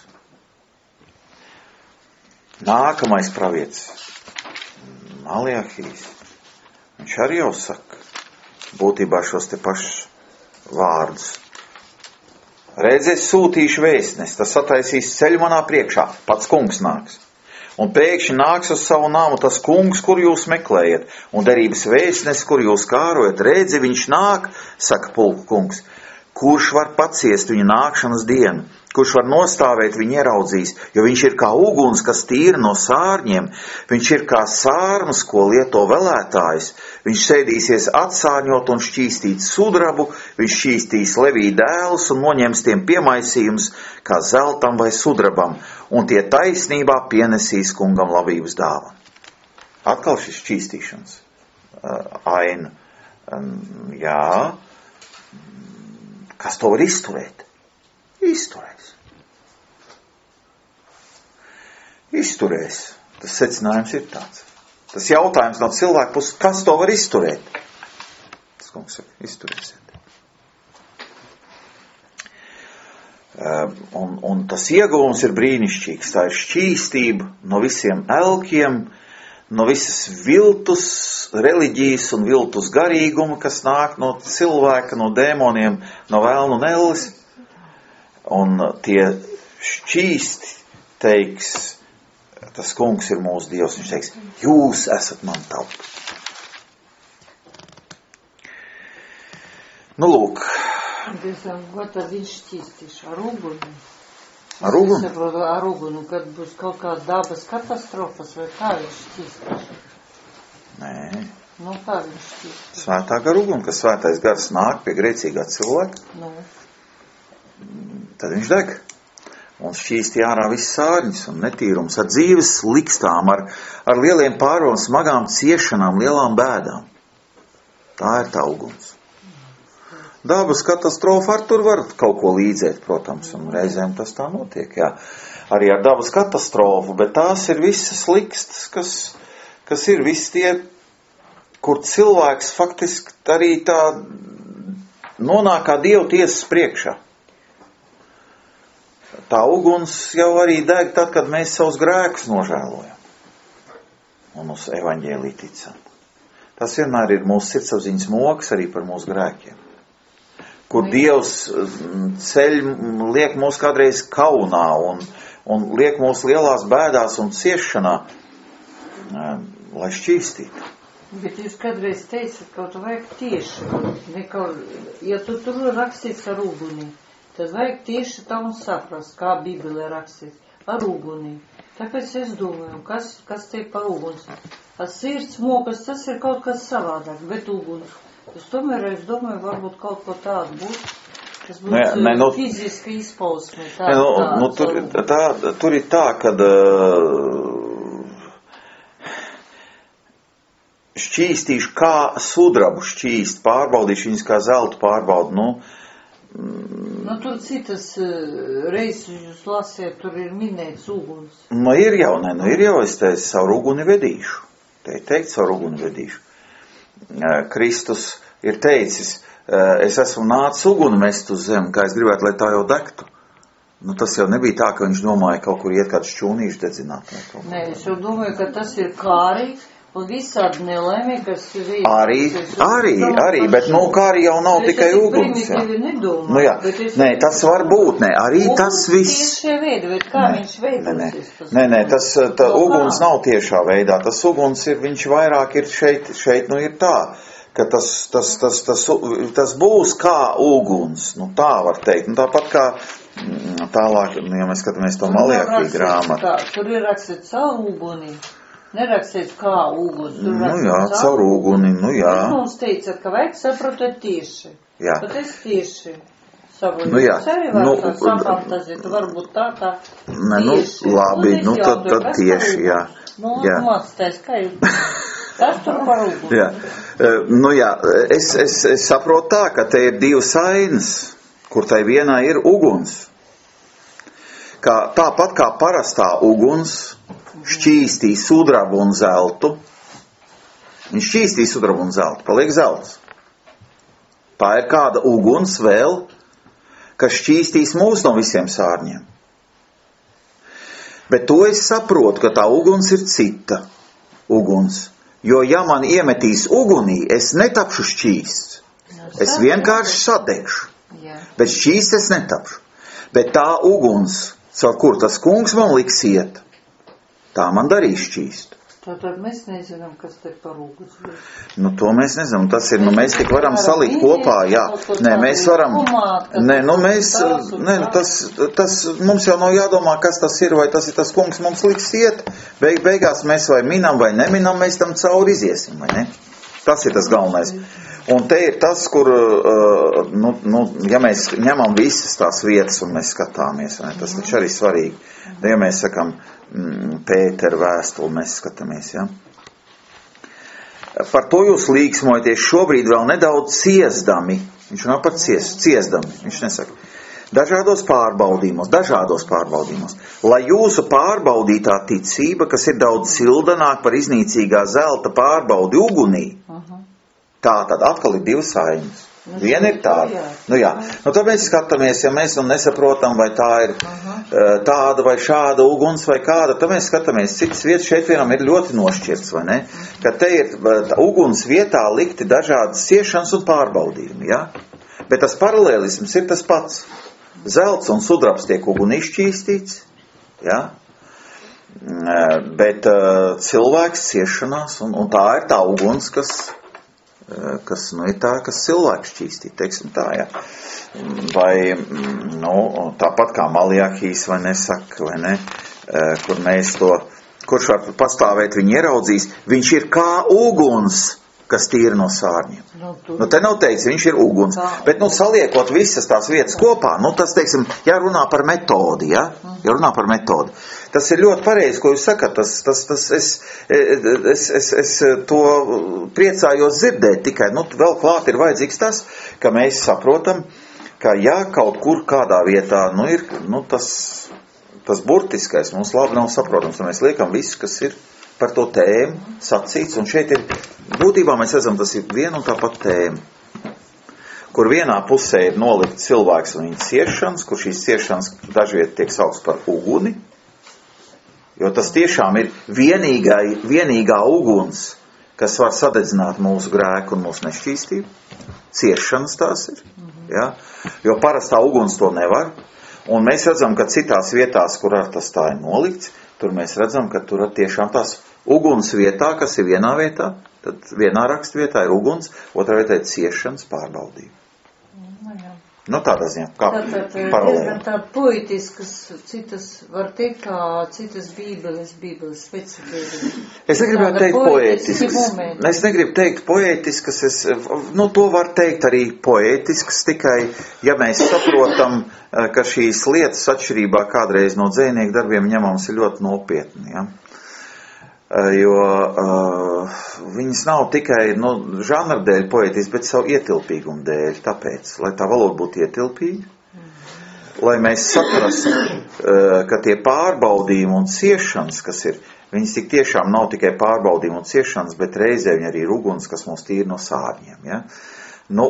Nākamais pravietis, Maliahijs, viņš arī jau saka, būtībā šos te pašus vārdus. Redz, es sūtīšu vēstnes, tas sataisīs ceļu manā priekšā, pats kungs nāks. Un pēkšņi nāks uz savu nāmu tas kungs, kur jūs meklējat, un derības vēstnes, kur jūs kārojat. Redzi, viņš nāk, saka pulku kungs, kurš var paciest viņa nākšanas dienu, kurš var nostāvēt viņu ieraudzīs, jo viņš ir kā uguns, kas tīra no sārņiem, viņš ir kā sārmas, ko lieto velētājs, viņš sēdīsies atsārņot un šķīstīt sudrabu, viņš šķīstīs levī dēlus un noņems tiem piemaisījumus, kā zeltam vai sudrabam, un tie taisnībā pienesīs kungam labības dāvanu. Atkal šis šķīstīšanas uh, aina. Um, jā, kas to var izturēt? Izturēs. Izturēs. Tas secinājums ir tāds. Tas jautājums no cilvēka puses, kas to var izturēt? Tas kungs saka, izturēsiet. Un, un tas ieguvums ir brīnišķīgs. Tā ir šķīstība no visiem elkiem, no visas viltus reliģijas un viltus garīguma, kas nāk no cilvēka, no dēmoniem, no vēlnu un elles. Un tie šķīsti teiks, tas kungs ir mūsu Dievs, viņš teiks, jūs esat man tauta. Nu, lūk. Ko tad viņš šķīstīs? Ar uguni? Ar uguni? Ar uguni, kad būs kaut kāda dabas katastrofas, vai kā viņš šķīstīs? Nē. Nu, kā viņš šķīstīs? Svētā gar uguni, kad svētais gars nāk pie grēcīgā cilvēka, nu. Tad viņš deg. Un šķīsti ārā viss sārņas un netīrums ar dzīves likstām, ar, ar lieliem pārām, smagām ciešanām, lielām bēdām. Tā ir tā uguns. Dabas katastrofa ar tur var kaut ko līdzēt, protams, un reizēm tas tā notiek, jā. Arī ar dabas katastrofu, bet tās ir visas likstas, kas, kas ir visi tie, kur cilvēks faktiski arī tā nonāk kā Dievu tiesas priekšā. Tā uguns jau arī deg tad, kad mēs savus grēkus nožēlojam un uz evaņģēliju ticam. Tas vienmēr ir mūsu sirdsapziņas moks arī par mūsu grēkiem. Kur Dievs ceļ, liek mūs kādreiz kaunā un, un liek mūs lielās bēdās un ciešanā, lai šķīstītu. Bet jūs kādreiz teicat, kaut vajag tieši, nekau, ja tu tur rakstīts ar uguni, tad vajag tieši tam saprast, kā Bībelē rakstīts, ar uguni. Tāpēc es domāju, kas, kas te par uguns. Ar sirds mokas, tas ir kaut kas savādāk, bet uguns. Es tomēr, es domāju, varbūt kaut ko tādu būs, kas būs ne, ne, nu, fiziski izpausme. Tā, ne, nu, tā, nu, tur, tā, tur ir tā, kad uh, šķīstīšu kā sudrabu šķīst, pārbaudīšu viņas kā zeltu pārbaudu. Nu, mm, nu, tur citas uh, reizes jūs lasiet, tur ir minēts uguns. Nu, ir jau, ne, nu, ir jau, es teicu, savu uguni vedīšu. Te ir teikt, savu uguni vedīšu. Kristus ir teicis, es esmu nācis uguni mest uz zemi, kā es gribētu, lai tā jau degtu. Nu, tas jau nebija tā, ka viņš domāja kaut kur iet kādu šķūnīšu dedzināt. Nē, es jau domāju, ka tas ir kārī un visādi nelēmī, kas ir... Arī, arī, arī, bet nu kārī jau nav tikai uguns. Jā. Nu, jā. Nē, tas var būt, nē, arī uguns tas viss. Tiešie veidi, bet kā nē, viņš veidosies? Nē, nē, tas tā, no uguns nav tiešā veidā. Tas uguns ir, viņš vairāk ir šeit, šeit nu ir tā, ka tas, tas, tas, tas, tas būs kā uguns, nu tā var teikt. Nu tāpat kā tālāk, nu, ja mēs skatāmies to Maliaki grāmatu. Tur ir rakstīts savu uguni. Nerakstīts kā uguns. Nu jā, caur uguni, nu jā. Jūs mums teicat, ka vajag saprotat tieši. Jā. Bet es tieši savu nu jā. Sevi var nu, tā sapantazīt, varbūt tā tā ne, nu, tieši. Labi, nu tad, tad tieši, jā. Nu, jā. mācītājs, kā jūs... Tas tur par uguni. Jā. Nu jā, es, es, es saprotu tā, ka te ir divas ainas, kur tai vienā ir uguns. Kā, tāpat kā parastā uguns šķīstī sudrabu un zeltu. Viņš šķīstī sudrabu un zeltu, paliek zelts. Tā ir kāda uguns vēl, kas šķīstīs mūs no visiem sārņiem. Bet to es saprotu, ka tā uguns ir cita uguns. Jo ja man iemetīs ugunī, es netapšu šķīsts. Es vienkārši sadegšu. Bet šķīsts es netapšu. Bet tā uguns, caur kur tas kungs man liks iet, tā man darīs šķīstu. Tātad mēs nezinām, kas te par uguns. Nu, to mēs nezinām. Tas ir, nu, mēs tik varam salikt kopā, jā. Nē, mēs varam, nē, nu, mēs, nē, nu, tas, tas, mums jau nav jādomā, kas tas ir, vai tas ir tas kungs mums liks iet. Beig, beigās mēs vai minam, vai neminam, mēs tam cauri iziesim, vai ne? Tas ir tas galvenais. Un te ir tas, kur, uh, nu, nu, ja mēs ņemam visas tās vietas un mēs skatāmies, vai ne? Tas taču arī svarīgi. Ja mēs sakam, Pētera vēstuli mēs skatāmies, ja? Par to jūs līksmojaties šobrīd vēl nedaudz ciesdami. Viņš nav pat cies, ciesdami, viņš nesaka. Dažādos pārbaudījumos, dažādos pārbaudījumos. Lai jūsu pārbaudītā ticība, kas ir daudz sildanāk par iznīcīgā zelta pārbaudi ugunī, uh-huh. Tā tad atkal ir divas ainas. Nu, Viena ir tāda. jā. Nu jā. Nu tad mēs skatāmies, ja mēs nu nesaprotam, vai tā ir uh, tāda vai šāda uguns vai kāda, tad mēs skatāmies, citas vietas šeit vienam ir ļoti nošķirts, vai ne? Ka te ir tā, uguns vietā likti dažādas ciešanas un pārbaudījumi, jā? Bet tas paralēlisms ir tas pats. Zelts un sudrabs tiek uguni izšķīstīts, jā? Bet uh, cilvēks ciešanās, un, un tā ir tā uguns, kas, uh, kas nu, ir tā, kas cilvēks šķīstīt, teiksim tā, jā. Vai, nu, tāpat kā Maljahīs, vai nesaka, vai ne, uh, kur mēs to, kurš var pastāvēt, viņu ieraudzīs, viņš ir kā uguns, kas tīra no sārņiem. Nu, te nav teikts, viņš ir uguns. Bet, nu, saliekot visas tās vietas kopā, nu, tas, teiksim, jārunā par metodi, ja? Jārunā par metodi. Tas ir ļoti pareizi, ko jūs sakat. Tas, tas, tas, es, es, es, es to priecājos dzirdēt tikai. Nu, vēl klāt ir vajadzīgs tas, ka mēs saprotam, ka ja kaut kur kādā vietā, nu, ir, nu, tas, tas burtiskais mums labi nav saprotams, un mēs liekam visu, kas ir par to tēmu sacīts, un šeit ir, būtībā mēs redzam, tas ir viena un tā pat tēma, kur vienā pusē ir nolikt cilvēks un viņa ciešanas, kur šīs ciešanas dažviet tiek saukts par uguni, jo tas tiešām ir vienīgā, vienīgā uguns, kas var sadedzināt mūsu grēku un mūsu nešķīstību, ciešanas tās ir, ja? Jo parastā uguns to nevar, un mēs redzam, ka citās vietās, kur ar tas tā ir nolikts, tur mēs redzam, ka tur ir tiešām tās uguns vietā, kas ir vienā vietā, tad vienā rakstu vietā ir uguns, otrā vietā ir ciešanas pārbaudījumi. Nu, tādā ziņā, kā paralēli. Tā poetiskas, citas, var teikt, kā citas bībeles, bībeles specifika. Es negribētu teikt poētiskas. Es negribu teikt poētiskas, es, nu, to var teikt arī poētiskas, tikai, ja mēs saprotam, ka šīs lietas atšķirībā kādreiz no dzejnieku darbiem ņemams ir ļoti nopietni, ja? Jo uh, viņas nav tikai nu, žanra dēļ poētiskas, bet savu ietilpīgumu dēļ, tāpēc, lai tā valoda būtu ietilpīga, lai mēs saprastu, uh, ka tie pārbaudījumi un ciešanas, kas ir, viņas tik tiešām nav tikai pārbaudījumi un ciešanas, bet reizē viņi arī ir uguns, kas mūs tīra no sārņiem. Ja? Nu,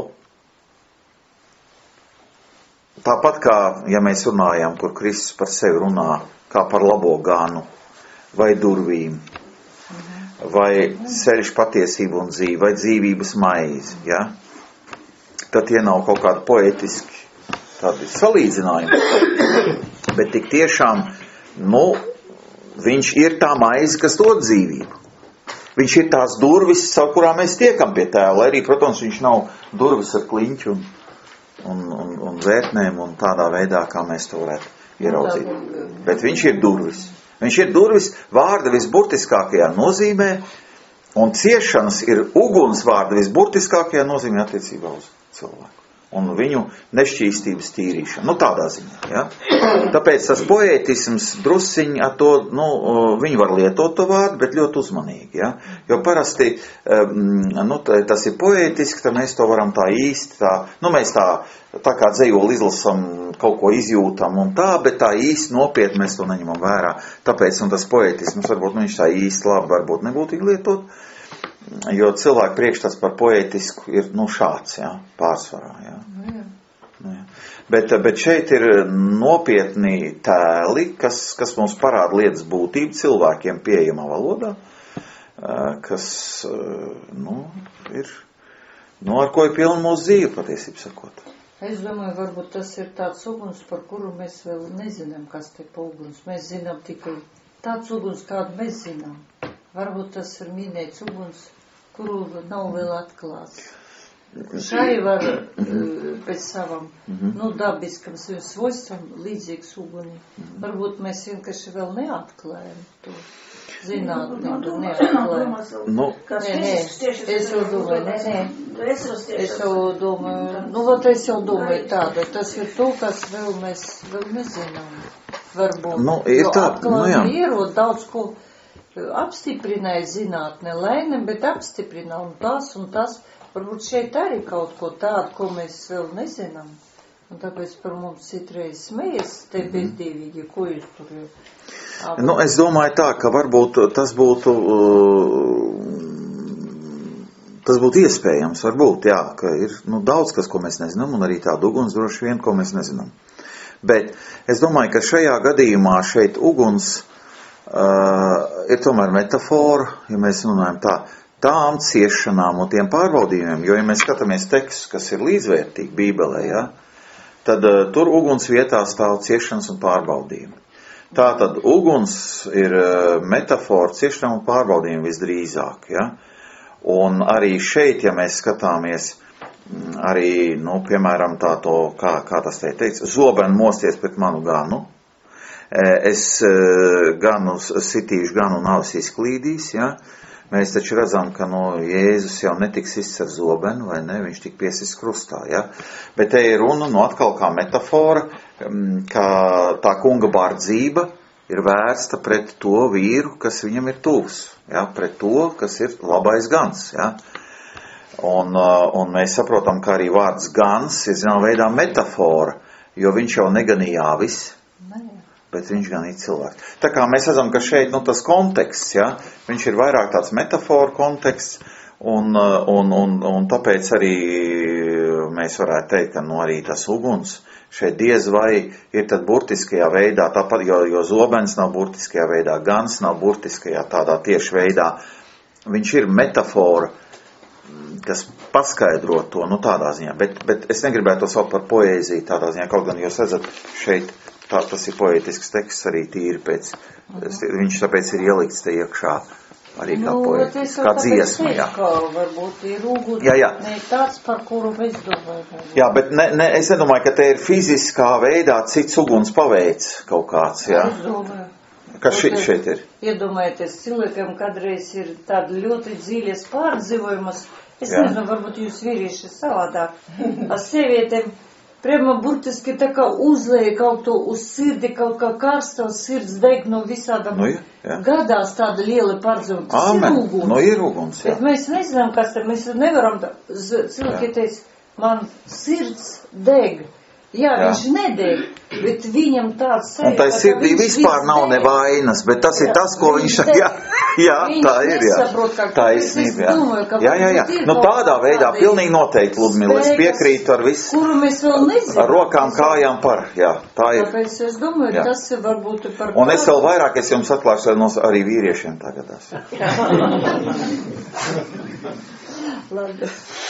tāpat kā, ja mēs runājam, kur Kristus par sevi runā, kā par labo ganu, vai durvīm, vai ceļš patiesību un dzīvi, vai dzīvības maizi, ja? Tad tie nav kaut kādi poetiski tādi salīdzinājumi, bet tik tiešām, nu, viņš ir tā maize, kas dod dzīvību. Viņš ir tās durvis, caur kurām mēs tiekam pie tēva, lai arī, protams, viņš nav durvis ar kliņķu un, un, un, un vērtnēm un tādā veidā, kā mēs to varētu ieraudzīt. Bet viņš ir durvis. Viņš ir durvis vārda visburtiskākajā nozīmē, un ciešanas ir uguns vārda visburtiskākajā nozīmē attiecībā uz cilvēku. Un viņu nešķīstības tīrīšana. Nu, tādā ziņā, ja? Tāpēc tas poētisms drusciņi ar to, nu, viņi var lietot to vārdu, bet ļoti uzmanīgi, ja? Jo parasti, nu, tas ir poētiski, tad mēs to varam tā īsti, tā, nu, mēs tā, tā kā dzejoli izlasam, kaut ko izjūtam un tā, bet tā īsti nopietni mēs to neņemam vērā. Tāpēc, un tas poētisms, varbūt, nu, viņš tā īsti labi, varbūt nebūtu lietot, jo cilvēku priekšstats par poētisku ir, nu, šāds, jā, pārsvarā, jā. Nu, jā. Nu, jā. Bet, bet šeit ir nopietni tēli, kas, kas mums parāda lietas būtību cilvēkiem pieejamā valodā, kas, nu, ir, nu, ar ko ir pilna mūsu dzīve, patiesībā sakot. Es domāju, varbūt tas ir tāds uguns, par kuru mēs vēl nezinām, kas te pa uguns. Mēs zinām tikai tāds uguns, kādu mēs zinām. Varbūt tas ir minēts uguns, kuru nav vēl atklāts. Kurš arī var pēc savam, nu, dabiskam svojstvam līdzīgs uguni. Varbūt mēs vienkārši vēl neatklājam to zinātni, to neatklājam. Nu, nē, nē, es jau domāju, nē, nē, es jau domāju, nu, vat es jau domāju tāda, tas ir to, kas vēl mēs vēl nezinām. Varbūt, nu, ir tā, nu, jā. Ierot daudz ko apstiprināja zinātne, lēne, bet apstiprina un tas un tas. Varbūt šeit arī kaut ko tādu, ko mēs vēl nezinām. Un tāpēc par mums citreiz smējas te bezdīvīgi, ko jūs tur ir. Nu, es domāju tā, ka varbūt tas būtu uh, tas būtu iespējams, varbūt, jā, ka ir nu, daudz kas, ko mēs nezinām, un arī tāda uguns droši vien, ko mēs nezinām. Bet es domāju, ka šajā gadījumā šeit uguns uh, ir tomēr metafora, ja mēs runājam tā, tām ciešanām un tiem pārbaudījumiem, jo, ja mēs skatāmies tekstus, kas ir līdzvērtīgi Bībelē, ja, tad uh, tur uguns vietā stāv ciešanas un pārbaudījumi. Tātad uguns ir uh, metafora ciešanām un pārbaudījumi visdrīzāk, ja. Un arī šeit, ja mēs skatāmies, arī, nu, piemēram, tā to, kā, kā tas te teica, zobenu mosties pret manu ganu, es ganu sitīšu, ganu nav izklīdīs, ja, mēs taču redzam, ka, nu, Jēzus jau netiks sists ar zobenu, vai ne, viņš tik piesists krustā, ja, bet te ir runa, nu, atkal kā metafora, ka tā kunga bardzība ir vērsta pret to vīru, kas viņam ir tuvs, ja, pret to, kas ir labais gans, ja. Un, un mēs saprotam, ka arī vārds gans ir, zinām, veidā metafora, jo viņš jau neganīja āvis, bet viņš ganīja cilvēku. Tā kā mēs redzam, ka šeit, nu, tas konteksts, ja, viņš ir vairāk tāds metafora konteksts, un, un, un, un tāpēc arī mēs varētu teikt, ka, nu, arī tas uguns šeit diez vai ir tad burtiskajā veidā, tāpat, jo, jo zobens nav burtiskajā veidā, gans nav burtiskajā tādā tieši veidā. Viņš ir metafora, kas paskaidro to, nu, tādā ziņā. Bet, bet es negribētu to saukt par poēziju tādā ziņā, kaut gan jūs redzat, šeit tā, tas ir poētisks teksts arī tīri pēc, viņš tāpēc ir ielikts te iekšā. Arī kā nu, poētis, kā dziesma, jā. Kā varbūt ir uguns, jā, jā. Ne tāds, par kuru es domāju. Jā, bet ne, ne, es nedomāju, ka te ir fiziskā veidā cits uguns paveic kaut kāds, jā. Es domāju. Kas šeit, šeit ir? Iedomājieties, cilvēkam kādreiz ir tāda ļoti dziļas pārdzīvojumas. Es jā. nezinu, varbūt jūs vīrieši savādāk. Ar sievietēm prēma burtiski tā kā uzlēja kaut to uz sirdi, kaut kā karsta sirds deg no visādām. Nu, jā, jā. Gadās tāda liela pārdzīvuma. Tas Amen. ir uguns. Nu, ir uguns, jā. Bet mēs nezinām, kas te, mēs nevaram, cilvēki teica, man sirds deg. Jā, jā, viņš nedeg, bet viņam tāds sevi. Un tai sirdī vispār nav nevainas, bet tas jā, ir tas, ko viņš, viņš jā, jā, tā ir, jā. Tā ir snība, jā. Domāju, jā, jā, jā. Nu, tādā veidā pilnīgi noteikti, Ludmila, es piekrītu ar visu. Kuru mēs vēl nezinām. Ar rokām, kājām par, jā, tā ir. Tāpēc es domāju, jā. Tas varbūt par. Un es vēl vairāk, es jums atklāšu arī vīriešiem tagadās. Labi.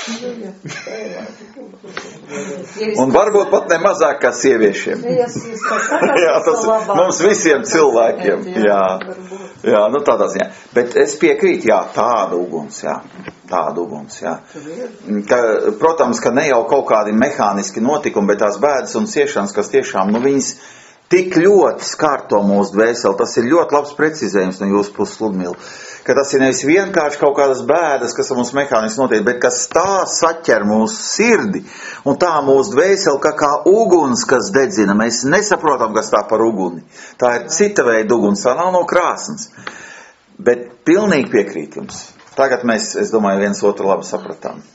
Un varbūt pat ne mazāk kā sieviešiem. Jā, tas mums visiem cilvēkiem. Jā, jā, nu tādā ziņā. Bet es piekrītu, jā, tāda uguns, jā. Tāda uguns, jā. Ka, protams, ka ne jau kaut kādi mehāniski notikumi, bet tās bēdas un ciešanas, kas tiešām, nu viņas tik ļoti skārto mūsu dvēseli. Tas ir ļoti labs precizējums no jūsu puses, Ludmila. Ka tas ir nevis vienkārši kaut kādas bēdas, kas mums mehāniski notiek, bet kas tā saķer mūsu sirdi un tā mūsu dvēseli kā, kā uguns, kas dedzina. Mēs nesaprotam, kas tā par uguni. Tā ir cita veida uguns, tā nav no krāsnes. Bet pilnīgi piekrīt jums. Tagad mēs, es domāju, viens otru labi sapratām.